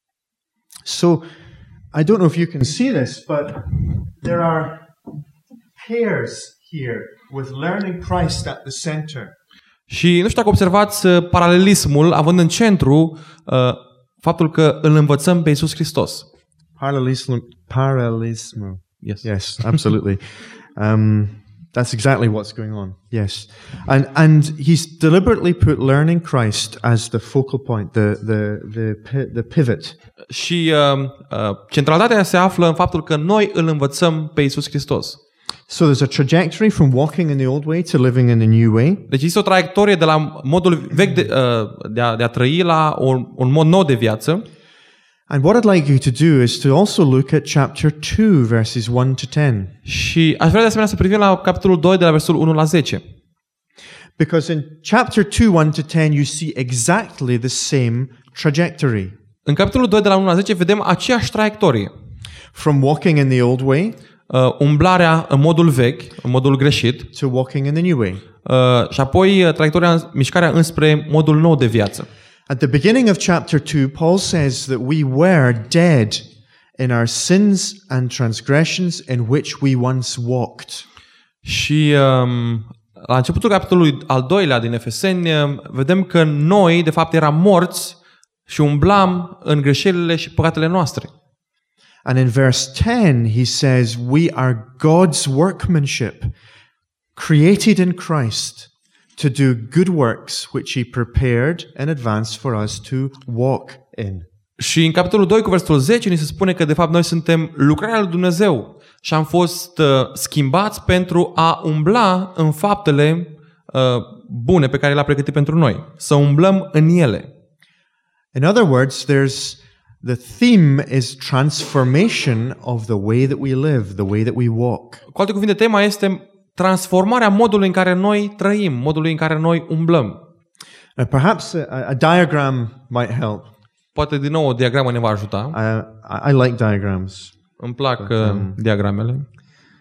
Speaker 1: So, I don't know if you can see this, but there are pairs here with learning Christ at the center.
Speaker 2: Și nu știu dacă observați paralelismul, având în centru uh, faptul că îl învățăm pe Iisus Hristos.
Speaker 1: Parallelism, parallelism.
Speaker 2: Yes.
Speaker 1: Yes, absolutely. um, that's exactly what's going on. Yes, and and he's deliberately put learning Christ as the focal point, the the the the pivot.
Speaker 2: Și uh, uh, centralitatea se află în faptul că noi îl învățăm pe Iisus Hristos.
Speaker 1: So there's a trajectory from walking in the old way to living in the new way.
Speaker 2: Deci este o traiectorie de la modul vechi de, uh, de, a, de a trăi la un, un mod nou de viață.
Speaker 1: And what I'd like you to do is to also look at chapter two, verses one to ten.
Speaker 2: Și aș vrea de asemenea să privim la capitolul doi de la versul unu la zece.
Speaker 1: Because in chapter two, one to ten, you see exactly the same trajectory.
Speaker 2: În capitolul doi de la unu la zece vedem aceeași traiectorie.
Speaker 1: From walking in the old way
Speaker 2: Uh, umblarea în modul vechi, în modul greșit,
Speaker 1: to walking in the new way.
Speaker 2: uh, și apoi uh, traiectoria, mișcarea înspre modul nou de viață.
Speaker 1: At the beginning of chapter two, Paul says that we were dead in our sins and transgressions in which we once walked.
Speaker 2: Și um, la începutul capitolului al doilea din Efeseni uh, vedem că noi, de fapt, eram morți și umblam în greșelile și păcatele noastre.
Speaker 1: And in verse ten, he says, we are God's workmanship, created in Christ to do good works which he prepared in advance for us to walk in.
Speaker 2: Și în capitolul doi cu versetul zece ni se spune că de fapt noi suntem lucrarea lui Dumnezeu și am fost uh, schimbați pentru a umbla în faptele uh, bune pe care le-a pregătit pentru noi. Să umblăm în ele.
Speaker 1: In other words, there's the theme is transformation of the way that we live, the way that we walk.
Speaker 2: Cu alte cuvinte, tema este transformarea modului în care noi trăim, modului în care noi umblăm.
Speaker 1: Now, perhaps a, a diagram might help.
Speaker 2: Poate din nou o diagramă ne va ajuta.
Speaker 1: Uh, I, I like diagrams.
Speaker 2: Îmi plac
Speaker 1: But, um,
Speaker 2: uh, diagramele.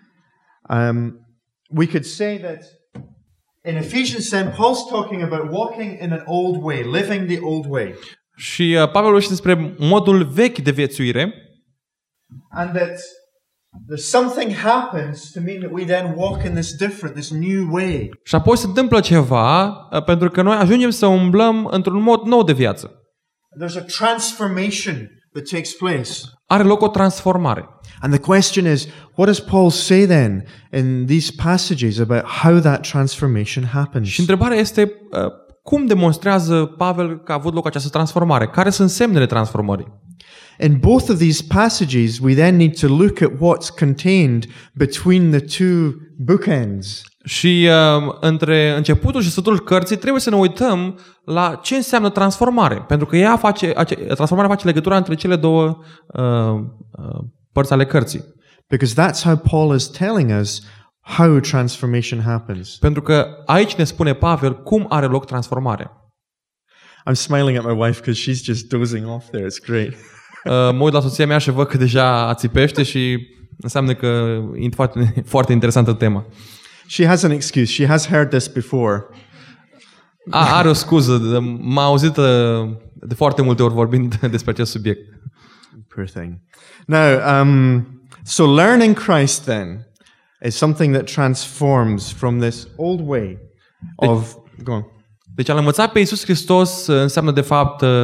Speaker 1: Um, we could say that in Ephesians ten, Paul's talking about walking in an old way, living the old way.
Speaker 2: Și uh, Pavel vorbește despre modul vechi de viețuire.
Speaker 1: And that there's something happens to mean that we then walk in this different, this new way.
Speaker 2: Și apoi se întâmplă ceva uh, pentru că noi ajungem să umblăm într-un mod nou de viață.
Speaker 1: There's a transformation that takes place.
Speaker 2: Are loc o transformare.
Speaker 1: And the question is, what does Paul say then in these passages about how that transformation happens?
Speaker 2: Și întrebarea este uh, cum demonstrează Pavel că a avut loc această transformare? Care sunt semnele transformării?
Speaker 1: In both of these passages, we then need to look at what's contained between the two bookends.
Speaker 2: Și uh, între începutul și sfârșitul cărții trebuie să ne uităm la ce înseamnă transformare, pentru că ea face, ace, transformarea face legătura între cele două uh, uh, părți ale cărții.
Speaker 1: Because that's how Paul is telling us how transformation happens.
Speaker 2: Pentru că aici ne spune Pavel cum are loc transformarea.
Speaker 1: I'm smiling at my wife because she's just dozing off there. It's great.
Speaker 2: Uh, mă uit la soția mea și văd că deja ațipește și înseamnă că e foarte, foarte interesantă tema.
Speaker 1: She has an excuse. She has heard this before.
Speaker 2: A, are o scuză. M-a auzit uh, de foarte multe ori vorbind despre acest subiect.
Speaker 1: Poor thing. Now, um, so learning Christ then is something that transforms from this old way of... Go on.
Speaker 2: Deci a-L învăța pe Iisus Hristos înseamnă de fapt uh,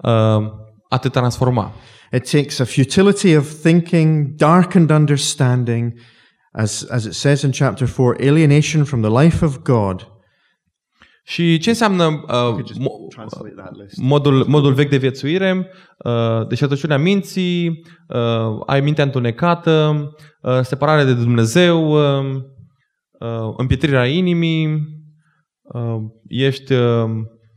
Speaker 2: a te transforma.
Speaker 1: It takes a futility of thinking, darkened understanding, as, as it says in chapter four, alienation from the life of God.
Speaker 2: Și ce înseamnă uh, mo- modul, modul vechi de viețuire? Uh, deșertăciunea minții, uh, ai mintea întunecată, uh, separare de Dumnezeu, uh, uh, împietrirea inimii, uh, ești... Uh,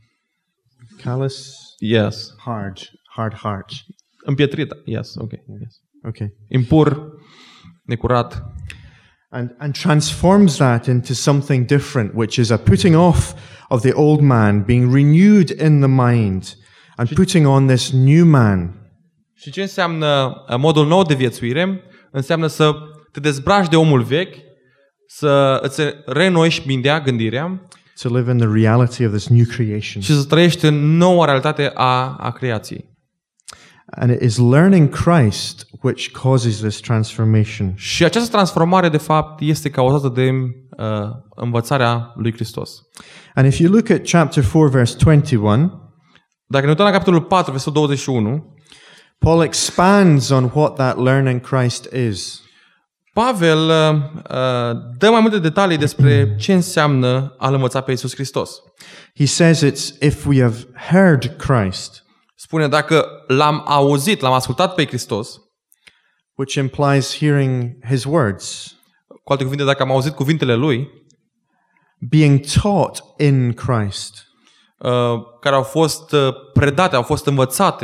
Speaker 1: Callous?
Speaker 2: Yes.
Speaker 1: Hard. Hard heart.
Speaker 2: Împietrită. Yes, ok. Yes.
Speaker 1: Okay.
Speaker 2: Impur, necurat.
Speaker 1: And, and transforms that into something different, which is a putting off of the old man, being renewed in the mind, and putting on this new man.
Speaker 2: Și ce înseamnă modul nou de viețuire? Înseamnă să te dezbraci de omul vechi, să îți reînnoiești mintea, gândirea,
Speaker 1: to live in the reality of this new creation.
Speaker 2: și să trăiești în noua realitate a, a creației.
Speaker 1: And it is learning Christ which causes this transformation.
Speaker 2: Și această transformare, de fapt, este cauzată de uh, învățarea lui Hristos.
Speaker 1: And if you look at chapter four, verse twenty-one,
Speaker 2: dacă ne uităm la capitolul patru, versetul douăzeci și unu,
Speaker 1: Paul expands on what that learning Christ is.
Speaker 2: Pavel uh, dă mai multe detalii despre ce înseamnă a-L învăța pe Iisus Hristos.
Speaker 1: He says it's if we have heard Christ,
Speaker 2: spune dacă l-am auzit, l-am ascultat pe Hristos,
Speaker 1: which implies hearing his words,
Speaker 2: cu alte cuvinte, dacă am auzit cuvintele lui,
Speaker 1: being taught in Christ,
Speaker 2: uh, care au fost uh, predate, au fost învățate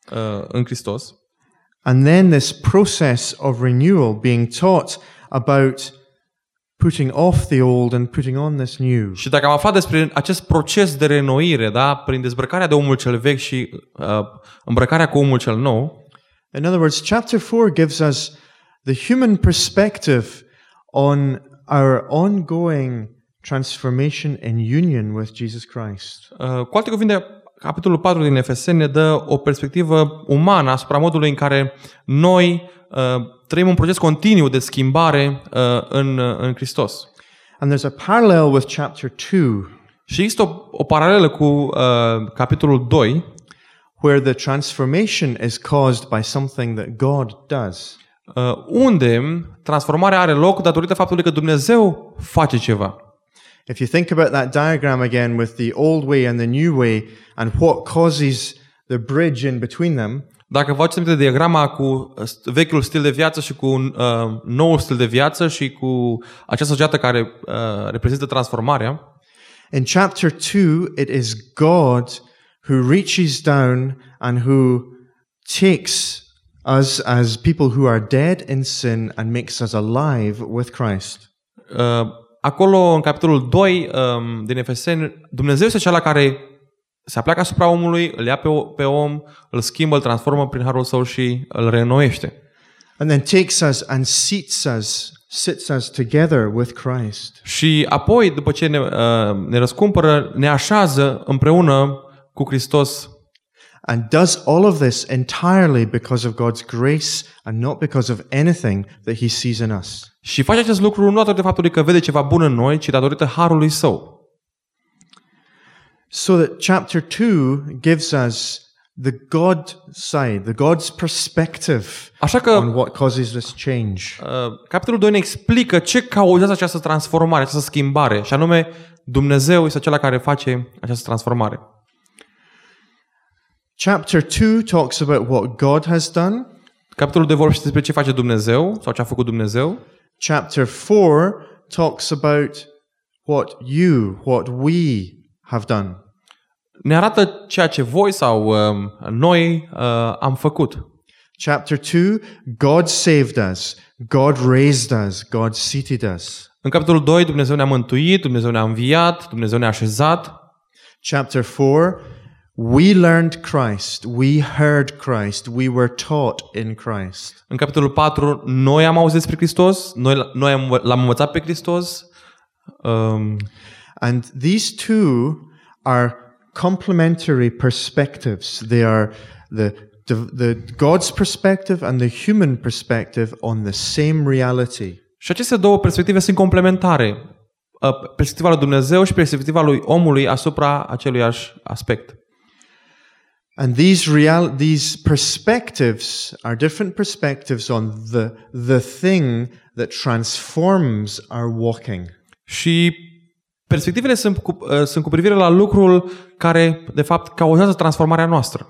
Speaker 2: uh, în Hristos.
Speaker 1: And then this process of renewal, being taught about putting off the old and putting on this new.
Speaker 2: Și dacă am aflat despre acest proces de reînnoire, da, prin dezbrăcarea de omul cel vechi și uh, îmbrăcarea cu omul cel nou.
Speaker 1: In other words, chapter four gives us the human perspective on our ongoing transformation in union with Jesus Christ.
Speaker 2: Uh, cu alte cuvinte, capitolul patru din Efeseni ne dă o perspectivă umană asupra modului în care noi uh, trăim un proces continuu de schimbare uh, în, în Hristos.
Speaker 1: And there's a parallel with chapter two.
Speaker 2: Și există o, o paralelă cu uh, capitolul doi,
Speaker 1: where the transformation is caused by something that God does.
Speaker 2: Uh, unde transformarea are loc datorită faptului că Dumnezeu face ceva.
Speaker 1: If you think about that diagram again with the old way and the new way and what causes the bridge in between them,
Speaker 2: dacă vă aduceți aminte de diagrama cu vechiul stil de viață și cu uh, noul stil de viață și cu această geată care uh, reprezintă transformarea,
Speaker 1: in chapter two it is God who reaches down and who takes us as people who are dead in sin and makes us alive with Christ.
Speaker 2: Uh, acolo, în capitolul doi um, din Efeseni, Dumnezeu este cel care se apleacă asupra omului, îl ia pe, pe om, îl schimbă, îl transformă prin harul său și îl reînnoiește.
Speaker 1: And then takes us and seats us, sits us together with Christ.
Speaker 2: Și apoi, după ce ne, uh, ne răscumpără, ne așează împreună cu Hristos.
Speaker 1: And does all of this entirely because of God's grace and not because of anything that he sees in us.
Speaker 2: Și face acest lucru nu datorită faptului că vede ceva bun în noi, ci datorită harului său.
Speaker 1: So that chapter two gives us the God side, the God's perspective
Speaker 2: Așa că,
Speaker 1: on what causes this change.
Speaker 2: Uh, capitolul doi ne explică ce cauzează această transformare, această schimbare, și anume Dumnezeu este acela care face această transformare.
Speaker 1: Chapter two talks about what God has done.
Speaker 2: Capitolul doi vorbește despre ce face Dumnezeu sau ce a făcut Dumnezeu.
Speaker 1: Chapter four talks about what you, what we have done.
Speaker 2: Ne arată ceea ce voi sau uh, noi uh, am făcut.
Speaker 1: Chapter two, God saved us. God raised us. God seated us.
Speaker 2: În capitolul doi, Dumnezeu ne-a mântuit, Dumnezeu ne-a înviat, Dumnezeu ne-a așezat.
Speaker 1: Chapter four, we learned Christ. We heard Christ. We were taught in Christ.
Speaker 2: În capitolul patru, noi am auzit despre Hristos, noi, noi am, l-am învățat pe Hristos. Um,
Speaker 1: And these two are complementary perspectives. They are the, the, the God's perspective and the human perspective on the same reality.
Speaker 2: Și aceste două perspective sunt complementare. Perspectiva lui Dumnezeu și perspectiva lui omului asupra aceluiași aspect.
Speaker 1: And these real these perspectives are different perspectives on the the thing that transforms our walking.
Speaker 2: Și perspectivele sunt cu, uh, sunt cu privire la lucrul care de fapt cauzează transformarea noastră.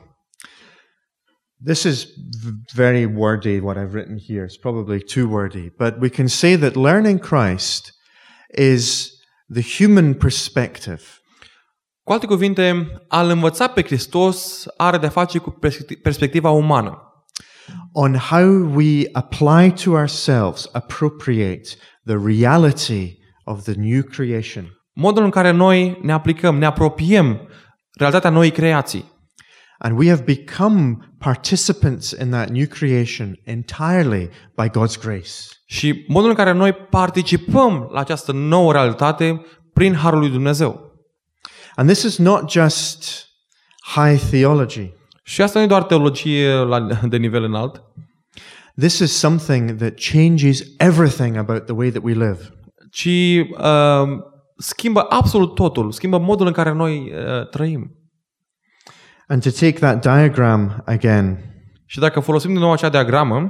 Speaker 1: This is very wordy what I've written here. It's probably too wordy, but we can say that learning Christ is the human perspective.
Speaker 2: Cu alte cuvinte, a-L învăța pe Hristos are de-a face cu perspectiva umană.
Speaker 1: On how we apply to ourselves, appropriate the reality of the new creation.
Speaker 2: Modul în care noi ne aplicăm, ne apropiem realitatea noii creații.
Speaker 1: And we have become participants in that new creation entirely by God's grace.
Speaker 2: Și modul în care noi participăm la această nouă realitate prin harul lui Dumnezeu.
Speaker 1: And this is not just high theology.
Speaker 2: Și asta nu e doar teologie la, de nivel înalt.
Speaker 1: This is something that changes everything about the way that we live.
Speaker 2: Ci uh, schimbă absolut totul, schimbă modul în care noi uh, trăim.
Speaker 1: And to take that diagram again.
Speaker 2: Și dacă folosim din nou acea diagramă,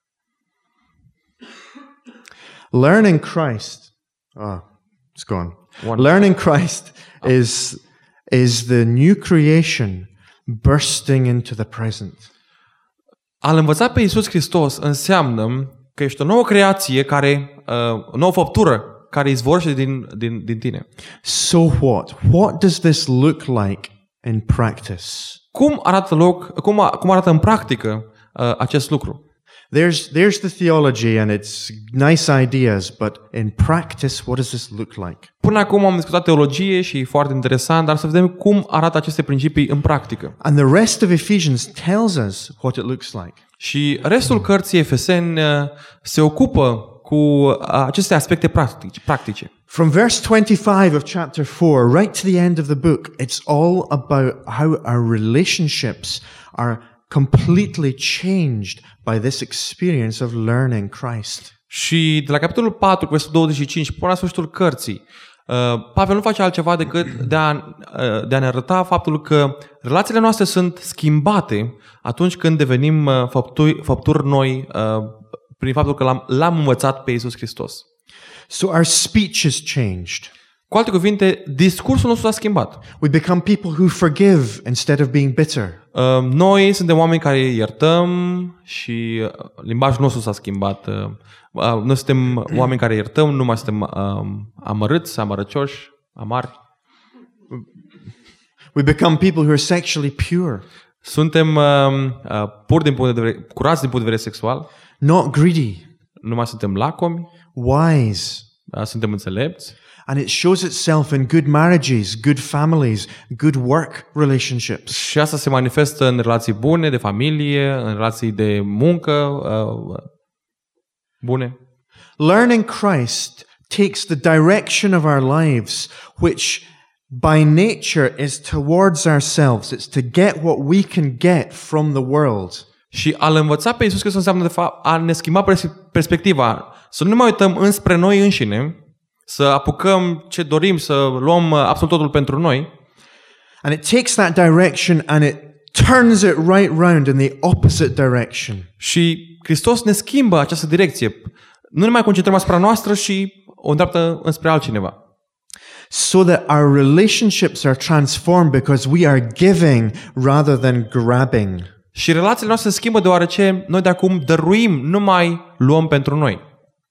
Speaker 1: learning Christ. Oh, it's gone.
Speaker 2: One.
Speaker 1: Learning Christ oh. is is the new creation bursting into the present.
Speaker 2: A-L învăța pe Iisus Hristos înseamnă că ești o nouă creație care, uh, o nouă făptură care izvorăște din, din, din tine.
Speaker 1: So what? What does this look like in practice?
Speaker 2: Cum arată loc, cum, a- cum arată în practică uh, acest lucru?
Speaker 1: There's, there's the theology and its nice ideas, but in practice, what does this look like?
Speaker 2: Până acum am discutat teologie și e foarte interesant, dar să vedem cum arată aceste principii în practică.
Speaker 1: And the rest of Ephesians tells us what it looks like.
Speaker 2: Și restul cărții Efeseni uh, se ocupă cu uh, aceste aspecte practice. practice.
Speaker 1: From verse twenty-five of chapter four right to the end of the book, it's all about how our relationships are completely changed by this experience of learning Christ.
Speaker 2: Și de la capitolul patru, versetul douăzeci și cinci, până la sfârșitul cărții, uh, Pavel nu face altceva decât de a, uh, de a ne arăta faptul că relațiile noastre sunt schimbate atunci când devenim uh, făpturi, făpturi noi uh, prin faptul că l-am, l-am învățat pe Iisus Hristos.
Speaker 1: So our speech is changed.
Speaker 2: Cu alte cuvinte, discursul nostru s-a schimbat.
Speaker 1: We become people who forgive instead of being bitter.
Speaker 2: Uh, Noi suntem oameni care iertăm și uh, limbajul nostru s-a schimbat. Uh, uh, Noi suntem oameni care iertăm, nu mai suntem uh, amărâți, amărăcioși, amari.
Speaker 1: We become people who are sexually pure,
Speaker 2: Suntem uh, uh, pur din punct de vedere, curați din punct de vedere sexual,
Speaker 1: not greedy,
Speaker 2: nu mai suntem lacomi,
Speaker 1: wise.
Speaker 2: uh, suntem înțelepți.
Speaker 1: And it shows itself in good marriages, good families, good work relationships.
Speaker 2: Și asta se manifestă în relații bune, de familie, în relații de muncă uh, bune.
Speaker 1: Learning Christ takes the direction of our lives, which by nature is towards ourselves. It's to get what we can get from the world.
Speaker 2: Și a-L învăța pe Iisus Hristos înseamnă de fapt a ne schimba perspectiva. Să nu ne mai uităm înspre noi înșine, să apucăm ce dorim, să luăm absolut totul pentru noi.
Speaker 1: And it takes that direction and it turns it right round in the opposite direction.
Speaker 2: Și Hristos ne schimbă această direcție. Nu ne mai concentrăm asupra noastră și o îndreaptă înspre altcineva.
Speaker 1: So that our relationships are transformed because we are giving rather than grabbing.
Speaker 2: Și relațiile noastre se schimbă deoarece noi de acum dăruim, nu mai luăm pentru noi.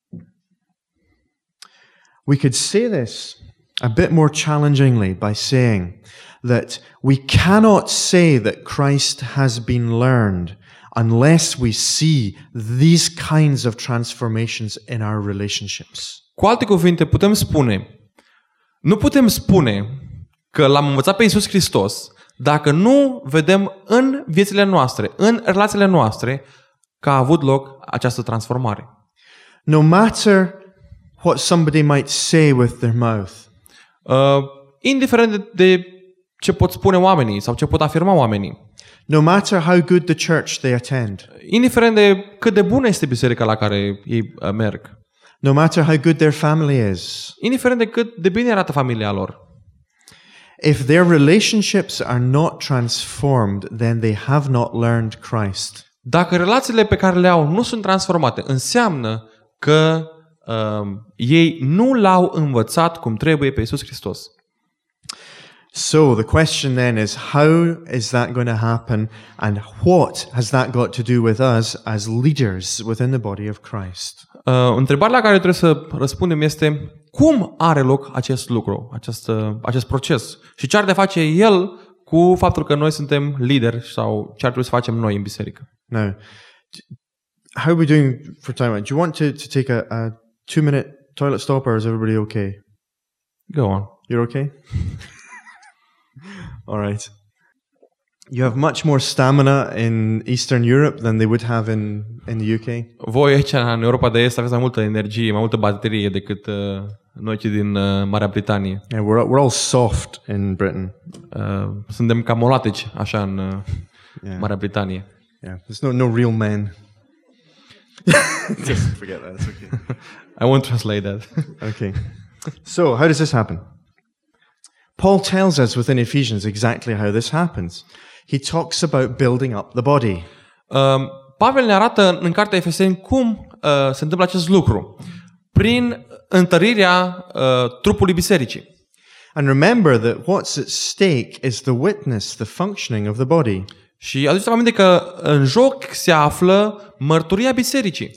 Speaker 1: We could say this a bit more challengingly by saying that we cannot say that Christ has been learned unless we see these kinds of transformations in our relationships.
Speaker 2: Cu alte cuvinte, putem spune, nu putem spune că l-am învățat pe Iisus Hristos dacă nu vedem în viețile noastre, în relațiile noastre, că a avut loc această transformare.
Speaker 1: No matter what somebody might say with their mouth,
Speaker 2: Uh, indiferent de, de ce pot spune oamenii sau ce pot afirma oamenii,
Speaker 1: no matter how good the church they attend,
Speaker 2: indiferent de cât de bună este biserica la care ei uh, merg,
Speaker 1: no matter how good their family is,
Speaker 2: indiferent de cât de bine arată familia lor,
Speaker 1: if their relationships are not transformed, then they have not learned Christ.
Speaker 2: dacă relațiile pe care le au nu sunt transformate, înseamnă că uh, ei nu l-au învățat cum trebuie pe Iisus Hristos.
Speaker 1: So the question then is, how is that going to happen, and what has that got to do with us as leaders within the body of Christ?
Speaker 2: Uh, întrebarea la care trebuie să răspundem este cum are loc acest lucru, acest, uh, acest proces și ce ar de face el cu faptul că noi suntem lideri sau ce ar trebui să facem noi în biserică.
Speaker 1: Now, how are we doing for time? Do you want to, to take a, a two-minute toilet stop, or is everybody okay?
Speaker 2: Go on.
Speaker 1: You're okay? All right. You have much more stamina in Eastern Europe than they would have in, in the U K.
Speaker 2: Voi aici în Europa de Est aveți mai multă energie, mai multă baterie decât uh, noi cei din uh, Marea Britanie.
Speaker 1: Yeah, we're, we're all soft in Britain.
Speaker 2: Uh, suntem cam molateci așa în uh,
Speaker 1: Yeah.
Speaker 2: Marea Britanie.
Speaker 1: Yeah, there's no, no real men. Just forget that. It's okay.
Speaker 2: I won't translate that.
Speaker 1: Okay. So, how does this happen? Paul tells us within Ephesians exactly how this happens. He talks about building up the body.
Speaker 2: Uh, Pavel ne arată în cartea Efeseni cum uh, se întâmplă acest lucru. Prin întărirea uh, trupului bisericii.
Speaker 1: And remember that what's at stake is the witness, the functioning of the body.
Speaker 2: Și aduceți aminte că în joc se află mărturia bisericii.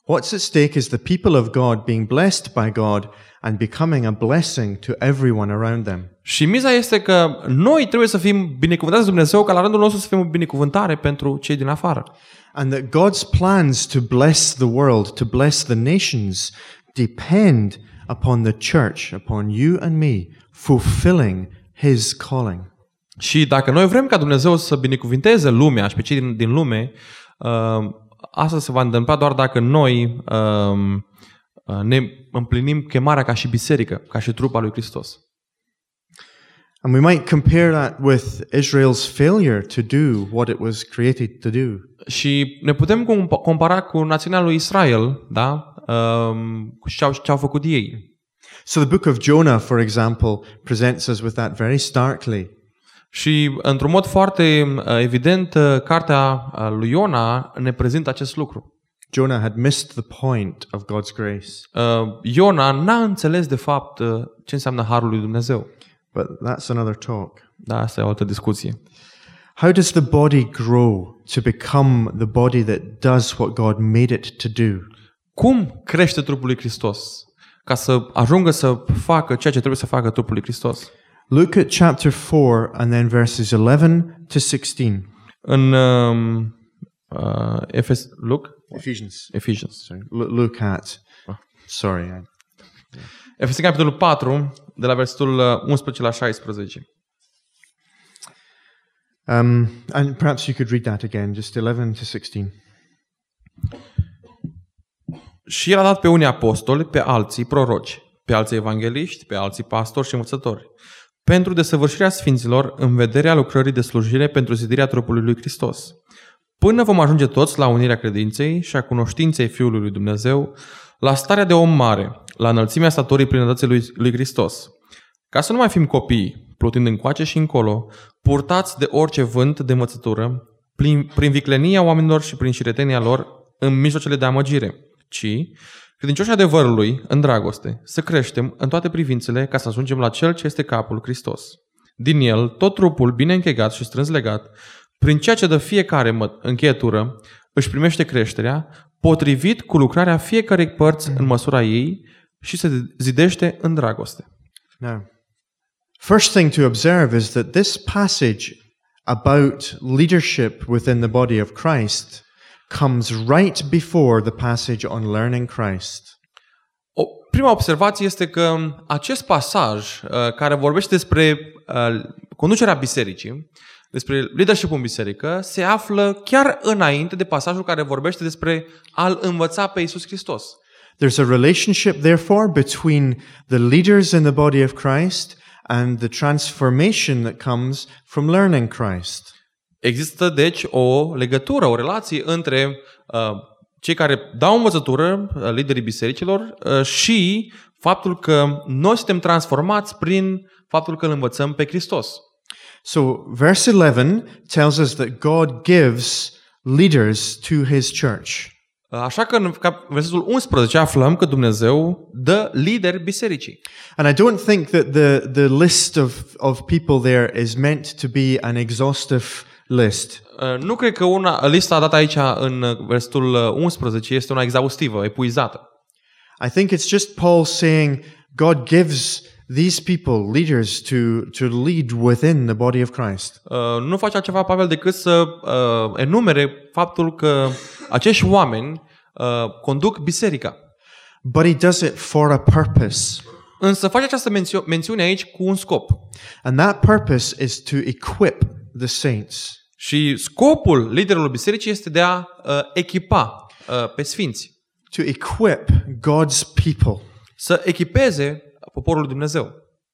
Speaker 1: What's at stake is the people of God being blessed by God and becoming a blessing to everyone around them.
Speaker 2: Și miza este că noi trebuie să fim binecuvântați de Dumnezeu, ca la rândul nostru să fim o binecuvântare pentru cei din afară.
Speaker 1: And that God's plans to bless the world, to bless the nations, depend upon the church, upon you and me, fulfilling His calling.
Speaker 2: Și dacă noi vrem ca Dumnezeu să binecuvinteze lumea și pe cei din, din lume, uh, asta se va întâmpla doar dacă noi uh, ne împlinim chemarea ca și biserică, ca și trupa lui Hristos.
Speaker 1: And we might compare that with Israel's failure to do what it was created to do.
Speaker 2: Și ne putem compara cu națiunea lui Israel, da? Um, și ce au, ce au făcut ei.
Speaker 1: So the book of Jonah, for example, presents us with that very starkly.
Speaker 2: Și într-un mod foarte evident, cartea lui Iona ne prezintă acest lucru.
Speaker 1: Jonah had missed the point of God's grace.
Speaker 2: Uh, Iona n-a înțeles de fapt ce înseamnă harul lui Dumnezeu.
Speaker 1: But that's another talk.
Speaker 2: Da, asta e o altă discuție.
Speaker 1: How does the body grow to become the body that does what God made it to do?
Speaker 2: Cum crește trupul lui Hristos ca să ajungă să facă ceea ce trebuie să facă trupul lui Hristos?
Speaker 1: Look at chapter four and then verses eleven to sixteen.
Speaker 2: În um, uh, Efes, Luke?
Speaker 1: Ephesians.
Speaker 2: Ephesians.
Speaker 1: Sorry. L- look at. Oh, sorry. I...
Speaker 2: Efeseni capitolul patru, de la versetul unsprezece la șaisprezece.
Speaker 1: Um, and perhaps you could read that again, just eleven to sixteen.
Speaker 2: Și el a dat pe unii apostoli, pe alții proroci, pe alții evangeliști, pe alții pastori și învățători, pentru desăvârșirea sfinților în vederea lucrării de slujire pentru zidirea trupului lui Hristos, până vom ajunge toți la unirea credinței și a cunoștinței Fiului lui Dumnezeu, la starea de om mare, la înălțimea staturii plinătății lui, lui Hristos, ca să nu mai fim copii, plutind încoace și încolo, purtați de orice vânt de învățătură, prin, prin viclenia oamenilor și prin șiretenia lor în mijlocele de amăgire, ci, credincioși adevărului, în dragoste, să creștem în toate privințele ca să ajungem la Cel ce este capul, Hristos. Din el, tot trupul, bine închegat și strâns legat, prin ceea ce dă fiecare încheietură, își primește creșterea, potrivit cu lucrarea fiecărei părți în măsura ei și se zidește în dragoste.
Speaker 1: Now, first thing to observe is that this passage about leadership within the body of Christ comes right before the passage on learning Christ.
Speaker 2: O prima observație este că acest pasaj uh, care vorbește despre uh, conducerea bisericii, despre leadership-ul în biserică, se află chiar înainte de pasajul care vorbește despre a-L învăța pe Iisus Hristos.
Speaker 1: There's a relationship, therefore, between the leaders in the body of Christ and the transformation that comes from learning Christ.
Speaker 2: Există, deci, o legătură, o relație între uh, cei care dau învățătură, uh, liderii bisericilor, uh, și faptul că noi suntem transformați prin faptul că îl învățăm pe Hristos.
Speaker 1: So, verse eleven tells us that God gives leaders to His church.
Speaker 2: Așa că în versetul unsprezece aflăm că Dumnezeu dă lideri bisericii.
Speaker 1: And I don't think that the, the list of, of people there is meant to be an exhaustive list.
Speaker 2: Uh, nu cred că una, lista dată aici în versetul unsprezece este una exhaustivă, epuizată.
Speaker 1: I think it's just Paul saying God gives these people, leaders, to, to lead within the body of Christ.
Speaker 2: Uh, nu face altceva Pavel decât să uh, enumere faptul că acești oameni uh, conduc biserica.
Speaker 1: But he does it for a purpose.
Speaker 2: Însă face această mențio- mențiune aici cu un scop.
Speaker 1: And that purpose is to equip the saints.
Speaker 2: Și scopul liderilor bisericii este de a uh, echipa uh, pe sfinți.
Speaker 1: To equip God's people.
Speaker 2: Să echipeze poporul lui Dumnezeu.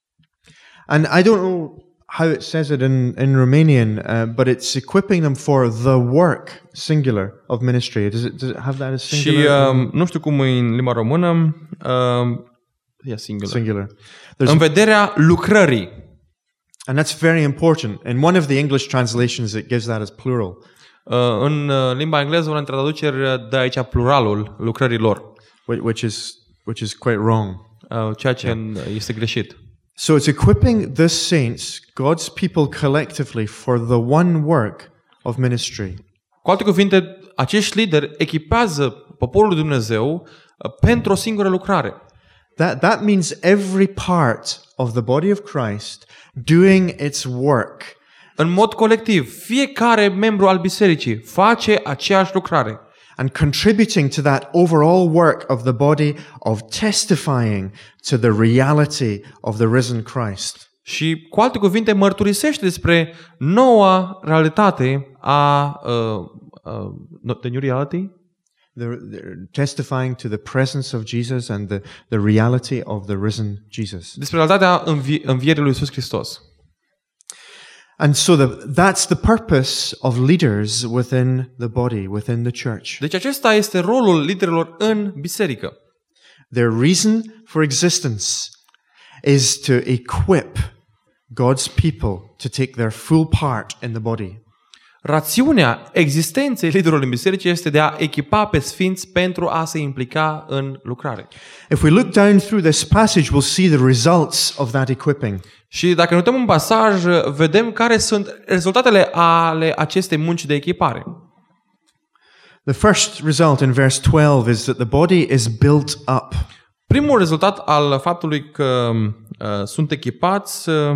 Speaker 1: And I don't know how it says it in, in Romanian, uh, but it's equipping them for the work, singular, of ministry. Does it, does it have that as singular?
Speaker 2: Și uh, nu știu cum e în limba română, uh, e singular.
Speaker 1: Singular.
Speaker 2: În vederea lucrării.
Speaker 1: And that's very important. In one of the English translations, it gives that as plural.
Speaker 2: Uh, în uh, limba engleză, una dintre traduceri dă aici pluralul lucrărilor.
Speaker 1: Which is, which is quite wrong.
Speaker 2: Uh, ceea ce yeah. este greșit.
Speaker 1: So it's equipping the saints, God's people collectively, for the one work of ministry.
Speaker 2: Cu alte cuvinte, acești lideri echipează poporul lui Dumnezeu uh, pentru o singură lucrare.
Speaker 1: That, that means every part of the body of Christ doing its work.
Speaker 2: În mod colectiv, fiecare membru al bisericii face aceeași lucrare.
Speaker 1: And contributing to that overall work of the body of testifying to the reality of the risen Christ.
Speaker 2: Și, cu alte cuvinte, mărturisește despre noua realitate a uh, uh, the new reality?
Speaker 1: The, the, testifying to the presence of Jesus and the, the reality of the risen Jesus.
Speaker 2: Despre realitatea învi- învierii lui Iisus Hristos.
Speaker 1: And so the, that's the purpose of leaders within the body, within the church.
Speaker 2: Deci acesta este rolul liderilor în biserică.
Speaker 1: Their reason for existence is to equip God's people to take their full part in the body.
Speaker 2: Rațiunea existenței liderilor în biserică este de a echipa pe sfinți pentru a se implica în lucrare.
Speaker 1: If we look down through this passage, we'll see the results of that equipping.
Speaker 2: Și dacă ne uităm în pasaj, vedem care sunt rezultatele ale acestei munci de echipare.
Speaker 1: The first result in verse twelve is that the body is built up.
Speaker 2: Primul rezultat al faptului că uh, sunt echipați uh,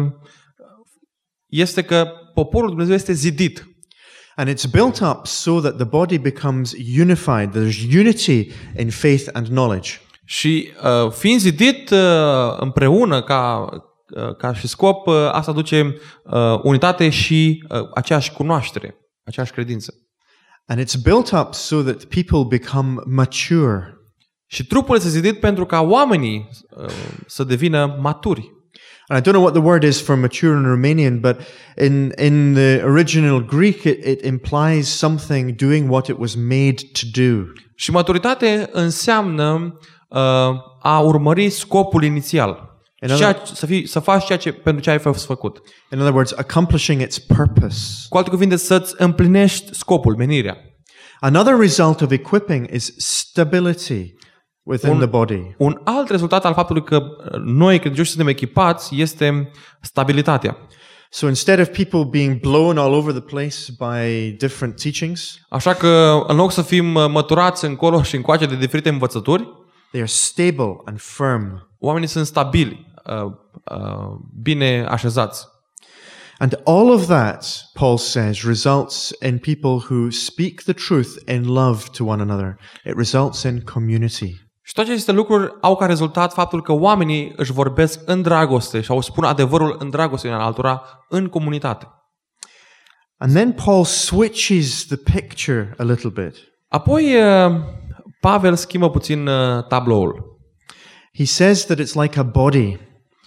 Speaker 2: este că poporul Dumnezeu este zidit.
Speaker 1: And it's built up so that the body becomes unified. There's unity in faith and knowledge.
Speaker 2: Și uh, fiind zidit uh, împreună ca, uh, ca și scop, uh, asta aduce uh, unitate și uh, aceeași cunoaștere, aceeași credință.
Speaker 1: And it's built up so that people become mature.
Speaker 2: Și trupul este zidit pentru ca oamenii uh, să devină maturi.
Speaker 1: And I don't know what the word is for mature in Romanian, but in, in the original Greek it, it implies something doing what it was made to do.
Speaker 2: Și maturitate înseamnă uh, a urmări scopul inițial. Ceea, să, fii, să faci ceea ce pentru ce ai fost făcut.
Speaker 1: In other words, accomplishing its purpose.
Speaker 2: Cu alte cuvinte, să-ți împlinești scopul, menirea.
Speaker 1: Another result of equipping is stability within
Speaker 2: un,
Speaker 1: the body.
Speaker 2: Un alt rezultat al faptului că noi, credincioși, suntem echipați, este stabilitatea.
Speaker 1: So instead of people being blown all over the place by different teachings,
Speaker 2: așa că în loc să fim măturați încolo și încoace de diferite învățături,
Speaker 1: they are stable and firm.
Speaker 2: Oamenii sunt stabili, uh, uh, bine așezați.
Speaker 1: And all of that, Paul says, results in people who speak the truth in love to one another. It results in community.
Speaker 2: Și toate aceste lucruri au ca rezultat faptul că oamenii își vorbesc în dragoste și au spun adevărul în dragoste în altora, în comunitate.
Speaker 1: And then Paul switches the picture a little bit.
Speaker 2: Apoi Pavel schimbă puțin tabloul.
Speaker 1: He says that it's like a body.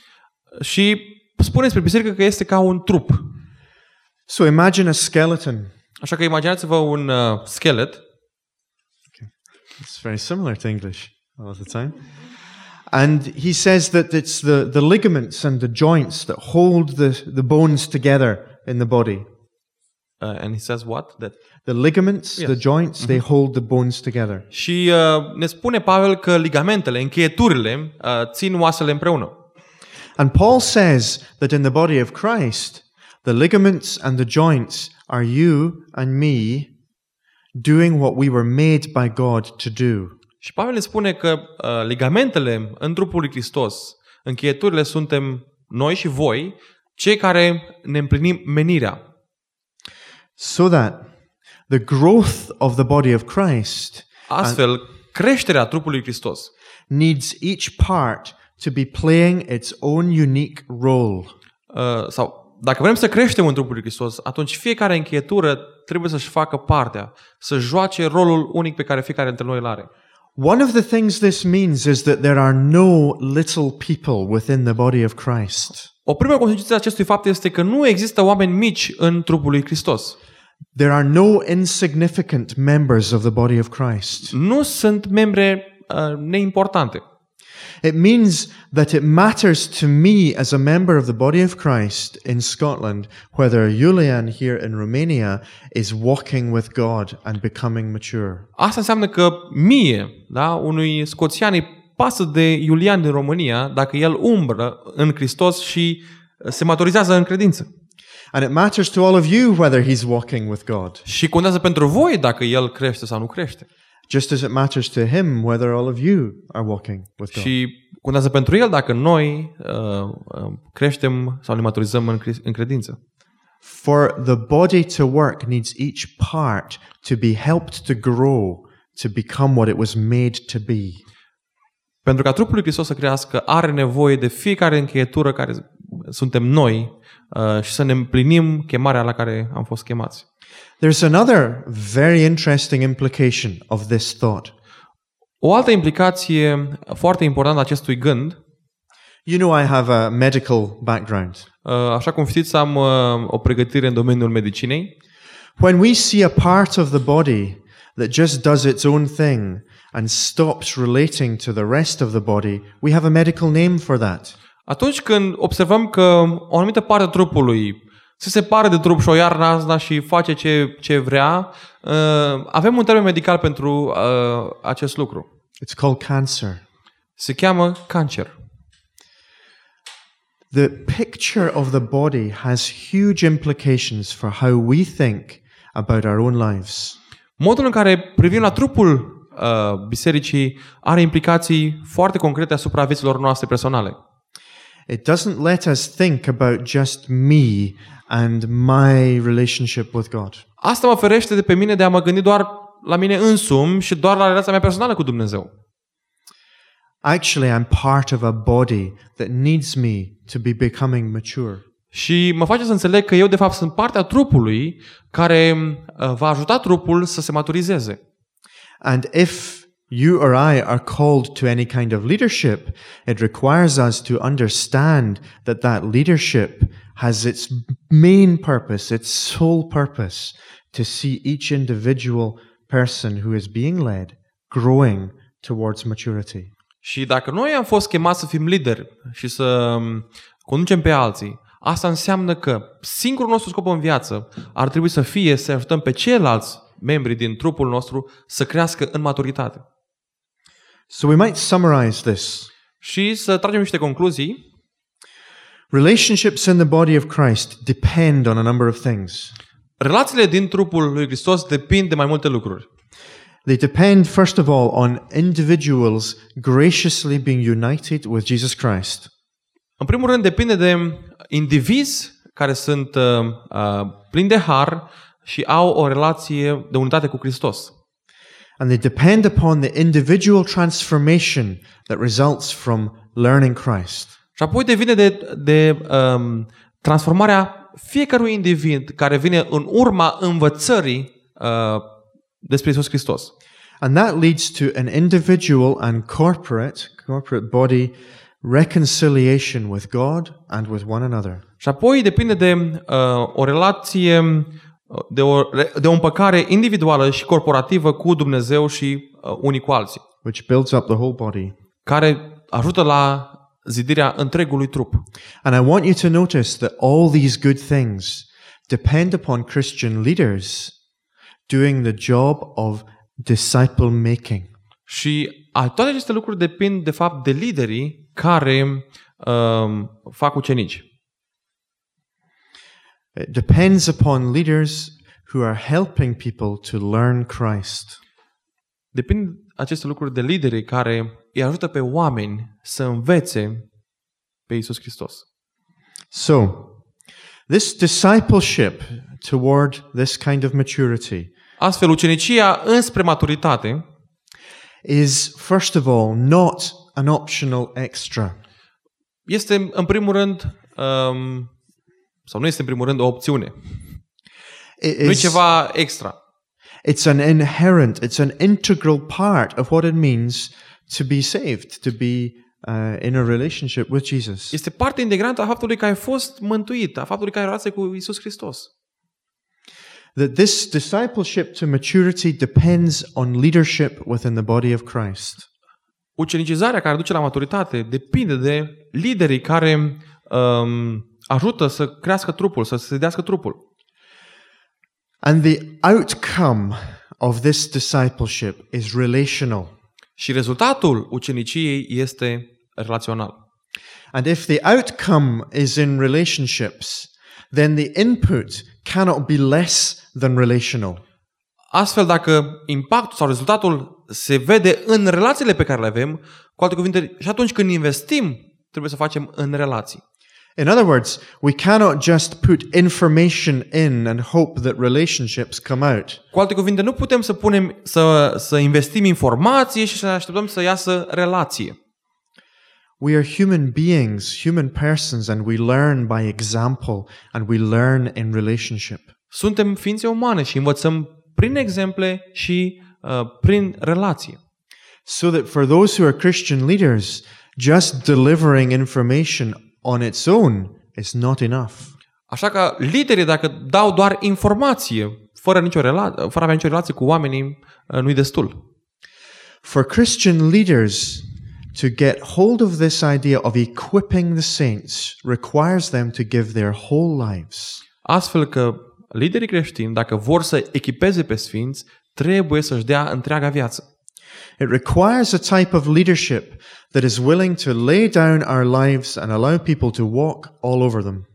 Speaker 2: Și spune despre biserică că este ca un trup.
Speaker 1: So imagine a skeleton.
Speaker 2: Așa că imaginați-vă un uh, schelet.
Speaker 1: Okay. It's very similar to English all the time. And he says that it's the, the ligaments and the joints that hold the, the bones together in the body.
Speaker 2: Uh, and he says what? That
Speaker 1: the ligaments,
Speaker 2: yes.
Speaker 1: the joints, mm-hmm. they hold the bones together.
Speaker 2: Și uh, ne spune Pavel că ligamentele, încheieturile uh, țin oasele împreună.
Speaker 1: And Paul says that in the body of Christ, the ligaments and the joints are you and me doing what we were made by God to do.
Speaker 2: Și Pavel ne spune că uh, ligamentele în trupul lui Hristos, încheieturile suntem noi și voi, cei care ne împlinim menirea.
Speaker 1: So that the growth of the body of Christ
Speaker 2: Astfel, creșterea trupului lui Hristos
Speaker 1: needs each part to be playing its own unique role.
Speaker 2: Uh, sau dacă vrem să creștem în trupul lui Hristos, atunci fiecare încheietură trebuie să-și facă partea, să joace rolul unic pe care fiecare dintre noi îl are.
Speaker 1: One of the things this means is that there are no little people within the body of Christ.
Speaker 2: O primă consecință a acestui fapt este că nu există oameni mici în trupul lui Hristos.
Speaker 1: There are no insignificant members of the body of Christ.
Speaker 2: Nu sunt membre uh, neimportante.
Speaker 1: It means that it matters to me as a member of the body of Christ in Scotland whether Julian here in Romania is walking with God and becoming mature.
Speaker 2: Asta înseamnă că mie, da, unui scoțian îi pasă de Iulian din România dacă el umbră în Hristos și se maturizează în credință.
Speaker 1: And it matters to all of you whether he's walking with God.
Speaker 2: Și contează pentru voi dacă el crește sau nu crește.
Speaker 1: just as it matters to him whether all of you are walking with God.
Speaker 2: Și contează pentru el dacă noi uh, uh, creștem sau ne maturizăm în, cre- în credință.
Speaker 1: For the body to work needs each part to be helped to grow to become what it was made to be.
Speaker 2: Pentru ca trupul lui Hristos să crească, are nevoie de fiecare încheietură care suntem noi uh, și să ne împlinim chemarea la care am fost chemați.
Speaker 1: There's another very interesting implication of this thought.
Speaker 2: O altă implicație foarte importantă a acestui gând,
Speaker 1: You know I have a medical background.
Speaker 2: uh, așa cum știți, am uh, o pregătire în domeniul medicinei.
Speaker 1: When we see a part of the body that just does its own thing and stops relating to the rest of the body, we have a medical name for that.
Speaker 2: Atunci când observăm că o anumită parte a trupului se separă de trup și o ia razna și face ce, ce vrea, uh, avem un termen medical pentru uh, acest lucru.
Speaker 1: It's called cancer.
Speaker 2: Se cheamă cancer.
Speaker 1: The picture of the body has huge implications for how we think about our own lives.
Speaker 2: Modul în care privim la trupul uh, bisericii are implicații foarte concrete asupra vieților noastre personale.
Speaker 1: It doesn't let us think about just me and my relationship with God.
Speaker 2: Asta mă ferește de pe mine de a mă gândi doar la mine însumi și doar la relația mea personală cu Dumnezeu.
Speaker 1: Actually, I'm part of a body that needs me to be becoming mature.
Speaker 2: Și mă face să înțeleg că eu de fapt sunt partea trupului care uh, va ajuta trupul să se maturizeze.
Speaker 1: And if you or I are called to any kind of leadership, it requires us to understand that that leadership has its main purpose, its sole purpose, to see each individual person who is being led growing towards maturity.
Speaker 2: Și dacă noi am fost chemați să fim lideri și să um, conducem pe alții, asta înseamnă că singurul nostru scop în viață ar trebui să fie să ajutăm pe ceilalți membri din trupul nostru să crească în maturitate.
Speaker 1: So we might summarize this.
Speaker 2: Și să tragem niște concluzii.
Speaker 1: Relationships in the body of Christ depend on a number of things.
Speaker 2: Relațiile din trupul lui Hristos depind de mai multe lucruri.
Speaker 1: They depend, first of all, on individuals graciously being united with Jesus Christ.
Speaker 2: În primul rând, depinde de indivizi care sunt uh, uh, plini de har și au o relație de unitate cu Hristos.
Speaker 1: And they depend upon the individual transformation that results from learning Christ.
Speaker 2: Și apoi devine de, de um, transformarea fiecărui individ care vine în urma învățării uh, despre Iisus Hristos.
Speaker 1: And that leads to an individual and corporate, corporate body reconciliation with God and with one another.
Speaker 2: Și apoi depinde de uh, o relație, de o, de o împăcare individuală și corporativă cu Dumnezeu și uh, unii cu alții,
Speaker 1: Which builds up the whole body.
Speaker 2: care ajută la zidirea întregului trup.
Speaker 1: And I want you to notice that all these good things depend upon Christian leaders doing the job of disciple making.
Speaker 2: Și toate aceste lucruri depind de fapt de liderii care um, fac ucenici.
Speaker 1: It depends upon leaders who are helping people to learn Christ.
Speaker 2: Depind aceste lucruri de liderii care îi ajută pe oameni să învețe pe Iisus Hristos.
Speaker 1: So, this discipleship toward this kind of maturity
Speaker 2: Astfel, ucenicia înspre maturitate
Speaker 1: is, first of all, not an optional extra.
Speaker 2: este, în primul rând, um, sau nu este, în primul rând, o opțiune.
Speaker 1: It
Speaker 2: Nu e
Speaker 1: is,
Speaker 2: ceva extra.
Speaker 1: it's an inherent, it's an integral part of what it means to be saved, to be uh, in a relationship with Jesus.
Speaker 2: Este parte integrantă a faptului că ai fost mântuit, a faptului că ai relație cu Iisus Hristos.
Speaker 1: That this discipleship to maturity depends on leadership within the body of Christ.
Speaker 2: Ucenicizarea care duce la maturitate depinde de liderii care um, ajută să crească trupul, să se zidească trupul.
Speaker 1: And the outcome of this discipleship is relational.
Speaker 2: Și rezultatul uceniciei este relațional.
Speaker 1: And if the outcome is in relationships, then the input cannot be less than relational.
Speaker 2: Astfel, dacă impactul sau rezultatul se vede în relațiile pe care le avem, cu alte cuvinte, și atunci când investim, trebuie să facem în relații.
Speaker 1: In other words, we cannot just put information in and hope that relationships come out.
Speaker 2: Cu alte cuvinte, nu putem să punem să, să investim informație și să așteptăm să iasă relație.
Speaker 1: We are human beings, human persons, and we learn by example and we learn in relationship.
Speaker 2: Suntem ființe umane și învățăm prin exemple și uh, prin relație.
Speaker 1: So that for those who are Christian leaders, just delivering information on its own is not enough.
Speaker 2: Așa că liderii, dacă dau doar informație, fără, nicio rela- fără a avea nicio relație cu oamenii, nu-i destul.
Speaker 1: For Christian leaders to get hold of this idea of equipping the saints requires them to give their whole lives.
Speaker 2: Astfel că liderii creștini, dacă vor să echipeze pe sfinți, trebuie să-și dea întreaga viață.
Speaker 1: It requires a type of leadership that is willing to lay down our lives and allow people to walk all over them.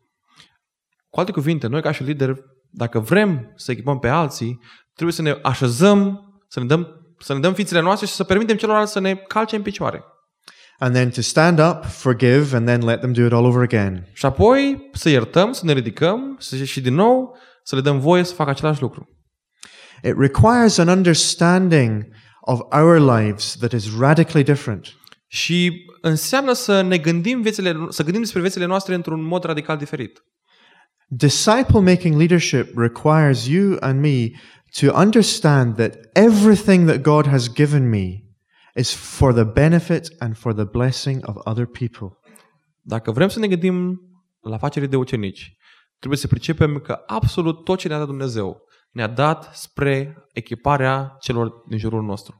Speaker 2: Cu alte cuvinte, noi ca și lideri, dacă vrem să echipăm pe alții, trebuie să ne așezăm, să ne dăm, să ne dăm ființele noastre și să permitem celorlalți să ne calce în picioare.
Speaker 1: And then to stand up, forgive, and then let them do it all over again.
Speaker 2: Și apoi să iertăm, să ne ridicăm să, și din nou să le dăm voie să facă același lucru.
Speaker 1: It requires an understanding of our lives that is radically different.
Speaker 2: Și înseamnă să ne gândim viețile, să gândim despre viețile noastre într-un mod radical diferit.
Speaker 1: Disciple-making leadership requires you and me to understand that everything that God has given me is for the benefit and for the blessing of other people.
Speaker 2: Dacă vrem să ne gândim la facerii de ucenici, trebuie să pricepem că absolut tot ce ne-a dat Dumnezeu ne-a dat spre echiparea celor din jurul nostru.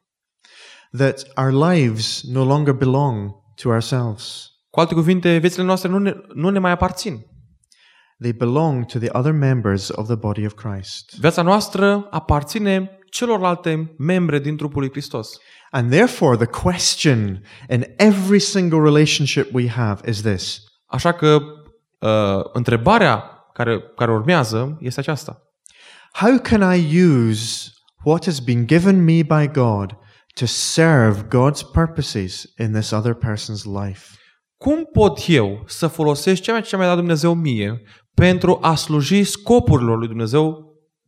Speaker 1: That our lives no longer belong to ourselves.
Speaker 2: Cu alte cuvinte, viețile noastre nu ne, nu ne mai aparțin.
Speaker 1: They belong to the other members of the body of Christ.
Speaker 2: Viața noastră aparține celorlalte membre din trupul lui Hristos.
Speaker 1: And therefore the question in every single relationship we have is this.
Speaker 2: Așa că uh, întrebarea care, care urmează este aceasta.
Speaker 1: How can I use what has been given me by God to serve God's purposes in this other person's life?
Speaker 2: Cum pot eu să folosesc ceea ce mi-a dat Dumnezeu mie pentru a sluji scopurilor lui Dumnezeu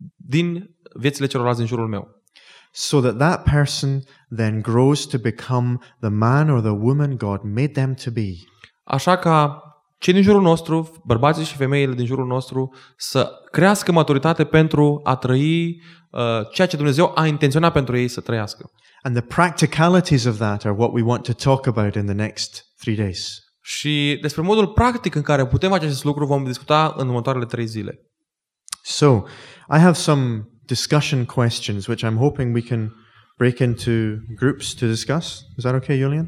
Speaker 2: din viețile celorlalți din jurul meu?
Speaker 1: So that that person then grows to become the man or the woman God made them to be.
Speaker 2: Așa ca cei din jurul nostru, bărbații și femeile din jurul nostru, să crească maturitate pentru a trăi uh, ceea ce Dumnezeu a intenționat pentru ei să trăiască.
Speaker 1: And the practicalities of that are what we want to talk about in the next three days.
Speaker 2: Și despre modul practic în care putem face acest lucru vom discuta în următoarele trei zile.
Speaker 1: So, I have some discussion questions which I'm hoping we can break into groups to discuss. Is that okay, Julian?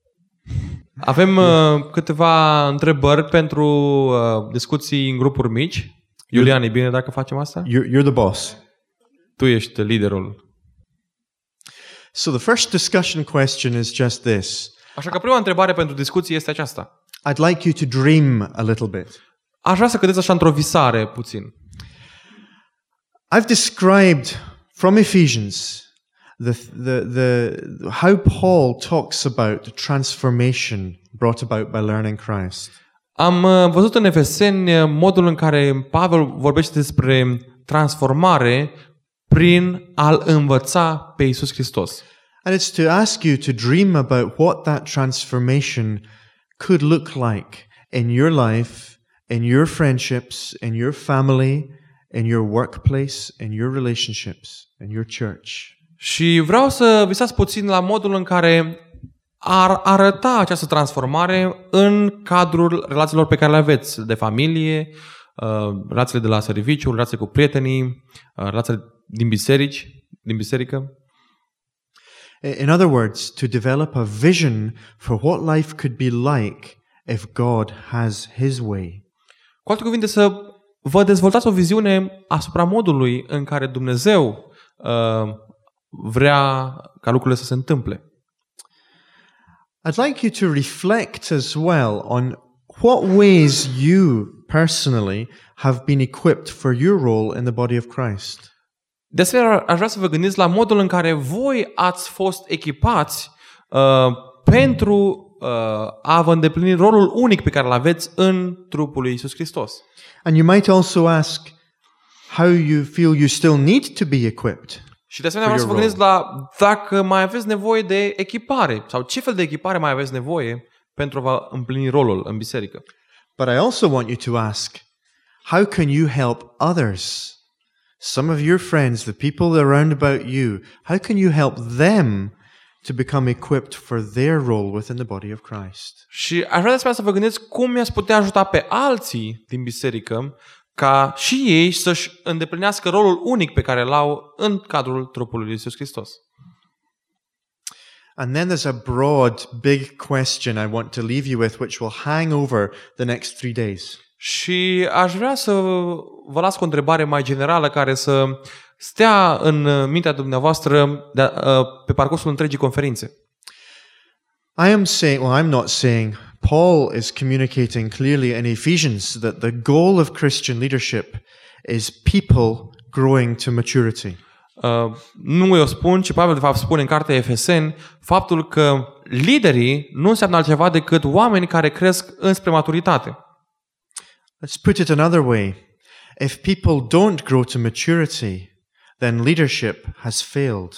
Speaker 2: Avem uh, câteva întrebări pentru uh, discuții în grupuri mici. Iulian, e bine dacă facem asta?
Speaker 1: You're, you're the boss.
Speaker 2: Tu ești liderul.
Speaker 1: So the first discussion question is just this.
Speaker 2: Așa că prima întrebare pentru discuție este aceasta.
Speaker 1: I'd like you to dream a little bit.
Speaker 2: Aș vrea să cădeți așa într-o visare puțin.
Speaker 1: I've described from Ephesians the, the, the, how Paul talks about transformation brought about by learning Christ.
Speaker 2: Am uh, văzut în Efeseni modul în care Pavel vorbește despre transformare prin a-L învăța pe Iisus Hristos.
Speaker 1: And it's to ask you to dream about what that transformation could look like in your life, in your friendships, in your family, in your workplace, in your relationships, in your church.
Speaker 2: Și vreau să visați puțin la modul în care ar arăta această transformare în cadrul relațiilor pe care le aveți, de familie, relațiile de la serviciu, relațiile cu prietenii, relațiile din biserici, din biserică.
Speaker 1: In other words, to develop a vision for what life could be like if God has His way.
Speaker 2: Cu alte cuvinte, să vă dezvoltați o viziune asupra modului în care Dumnezeu uh, vrea ca lucrurile să se întâmple.
Speaker 1: I'd like you to reflect as well on what ways you personally have been equipped for your role in the body of Christ.
Speaker 2: De asemenea, aș vrea să vă gândiți la modul în care voi ați fost echipați uh, pentru uh, a vă îndeplini rolul unic pe care îl aveți în trupul lui Iisus Hristos.
Speaker 1: And you might also ask how you feel you still need to be equipped.
Speaker 2: Și de asemenea vreau să vă gândiți la dacă mai aveți nevoie de echipare sau ce fel de echipare mai aveți nevoie pentru a vă împlini rolul în biserică.
Speaker 1: But I also want you to ask, how can you help others? Some of your friends, the people around about you, how can you help them to become equipped for their role within the body of Christ?
Speaker 2: Și aș vrea de asemenea să vă gândiți cum i-ați putea ajuta pe alții din biserică ca și ei să-și îndeplinească rolul unic pe care l-au în cadrul trupului lui Iisus Hristos.
Speaker 1: And then there's a broad, big question I want to leave you with, which will hang over the next three days.
Speaker 2: Și aș vrea să vă las cu o întrebare mai generală care să stea în mintea dumneavoastră de, uh, pe parcursul întregii conferințe.
Speaker 1: I am saying, well, I'm not saying, Paul is communicating clearly in Ephesians that the goal of Christian leadership is people growing to maturity.
Speaker 2: Uh, nu eu spun, ci Pavel de fapt spune în cartea Efeseni faptul că liderii nu înseamnă altceva decât oameni care cresc înspre maturitate.
Speaker 1: Let's put it another way. If people don't grow to maturity, then leadership has failed.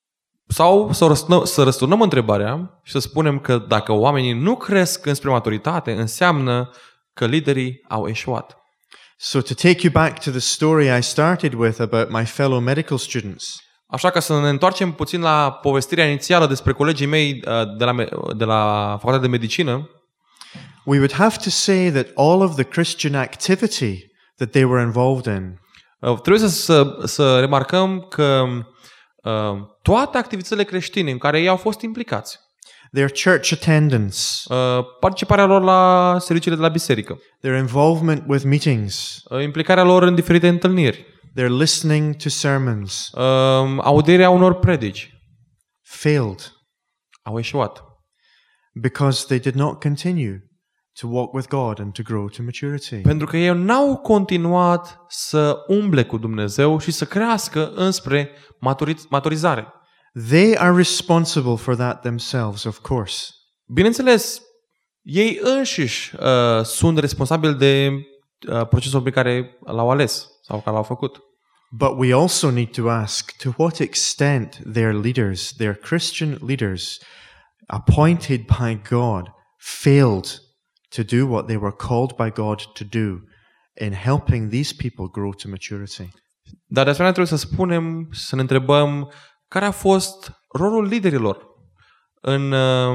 Speaker 2: Sau să răsturnăm, să răsturnăm întrebarea și să spunem că dacă oamenii nu cresc înspre maturitate, înseamnă că liderii au eșuat.
Speaker 1: So to take you back to the story I started with about my fellow medical students.
Speaker 2: Așa că să ne întoarcem puțin la povestirea inițială despre colegii mei de la, de la Facultatea de Medicină.
Speaker 1: We would have to say that all of the Christian activity that they were involved in
Speaker 2: trebuie să, să, să remarcăm că uh, toate activitățile creștine în care ei au fost implicați,
Speaker 1: their church attendance,
Speaker 2: uh, participarea lor la serviciile de la biserică,
Speaker 1: their involvement with meetings,
Speaker 2: uh, implicarea lor în diferite întâlniri,
Speaker 1: their listening to sermons,
Speaker 2: uh, audierea unor predici,
Speaker 1: failed
Speaker 2: au eșuat.
Speaker 1: Because they did not continue to walk with God and to grow to maturity.
Speaker 2: Pentru că ei n-au continuat să umble cu Dumnezeu și să crească înspre maturi- maturizare.
Speaker 1: They are responsible for that themselves, of course.
Speaker 2: Bineînțeles, ei înșiși uh, sunt responsabili de uh, procesul pe care l-au ales sau care l-au făcut.
Speaker 1: But we also need to ask to what extent their leaders, their Christian leaders, appointed by God, failed to do what they were called by God to do in helping these people grow to maturity.
Speaker 2: Dar de asemenea trebuie să spunem, să ne întrebăm care a fost rolul liderilor în,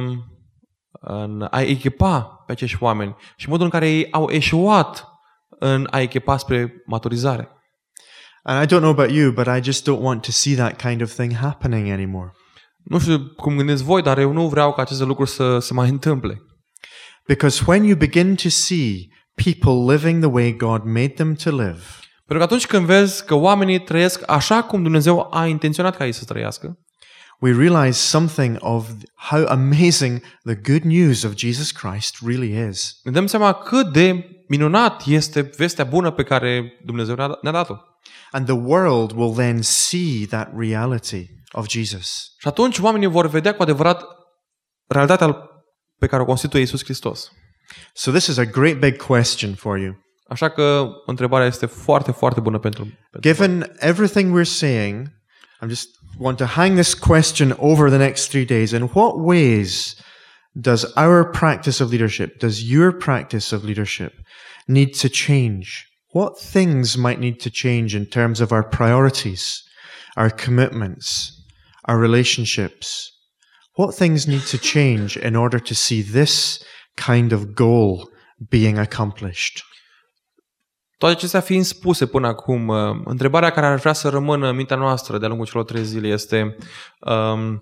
Speaker 2: în a echipa pe acești oameni și modul în care ei au eșuat în a echipa spre maturizare.
Speaker 1: And I don't know about you, but I just don't want to see that kind of thing happening anymore.
Speaker 2: Nu știu cum gândiți voi, dar eu nu vreau ca aceste lucruri să se mai întâmple.
Speaker 1: Because when you begin to see people living the way God made them to live,
Speaker 2: pentru că atunci când vezi că oamenii trăiesc așa cum Dumnezeu a intenționat ca ei să trăiască,
Speaker 1: we realize something of how amazing the good news of Jesus Christ really is.
Speaker 2: ne dăm seama cât de minunat este vestea bună pe care Dumnezeu ne-a, ne-a dat-o.
Speaker 1: And the world will then see that reality of Jesus.
Speaker 2: Și atunci oamenii vor vedea cu adevărat realitatea pe care o constituie Iisus Hristos.
Speaker 1: So this is a great big question for you.
Speaker 2: Așa că întrebarea este foarte, foarte bună pentru, pentru
Speaker 1: Given everything we're saying, I just want to hang this question over the next three days. In what ways does our practice of leadership, does your practice of leadership need to change? What things might need to change in terms of our priorities, our commitments, our relationships? What things need to change in order to see this kind of goal being accomplished?
Speaker 2: Toate acestea fiind spuse până acum, întrebarea care ar vrea să rămână în mintea noastră de-a lungul celor trei zile este um,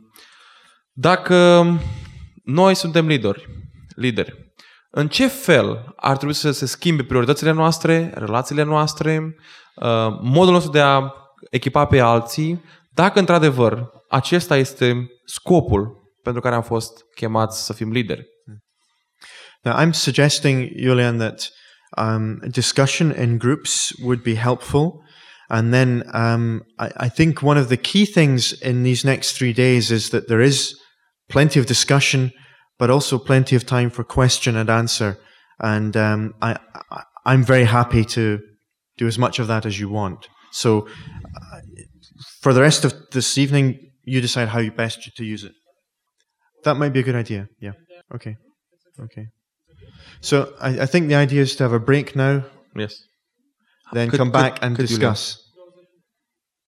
Speaker 2: dacă noi suntem lideri, lideri, în ce fel ar trebui să se schimbe prioritățile noastre, relațiile noastre, uh, modul nostru de a echipa pe alții, dacă într-adevăr acesta este scopul pentru care am fost chemați să fim lideri.
Speaker 1: Now, I'm suggesting, Julian, that um, discussion in groups would be helpful. And then um, I, I think one of the key things in these next three days is that there is plenty of discussion, but also plenty of time for question and answer. And um, I, I, I'm very happy to do as much of that as you want. So uh, for the rest of this evening, you decide how you best to use it. That might be a good idea. Yeah. Okay. Okay. So I, I think the idea is to have a break now.
Speaker 2: Yes.
Speaker 1: Then
Speaker 2: Cât-
Speaker 1: come back
Speaker 2: cât-
Speaker 1: and
Speaker 2: cât, Iulian?
Speaker 1: discuss.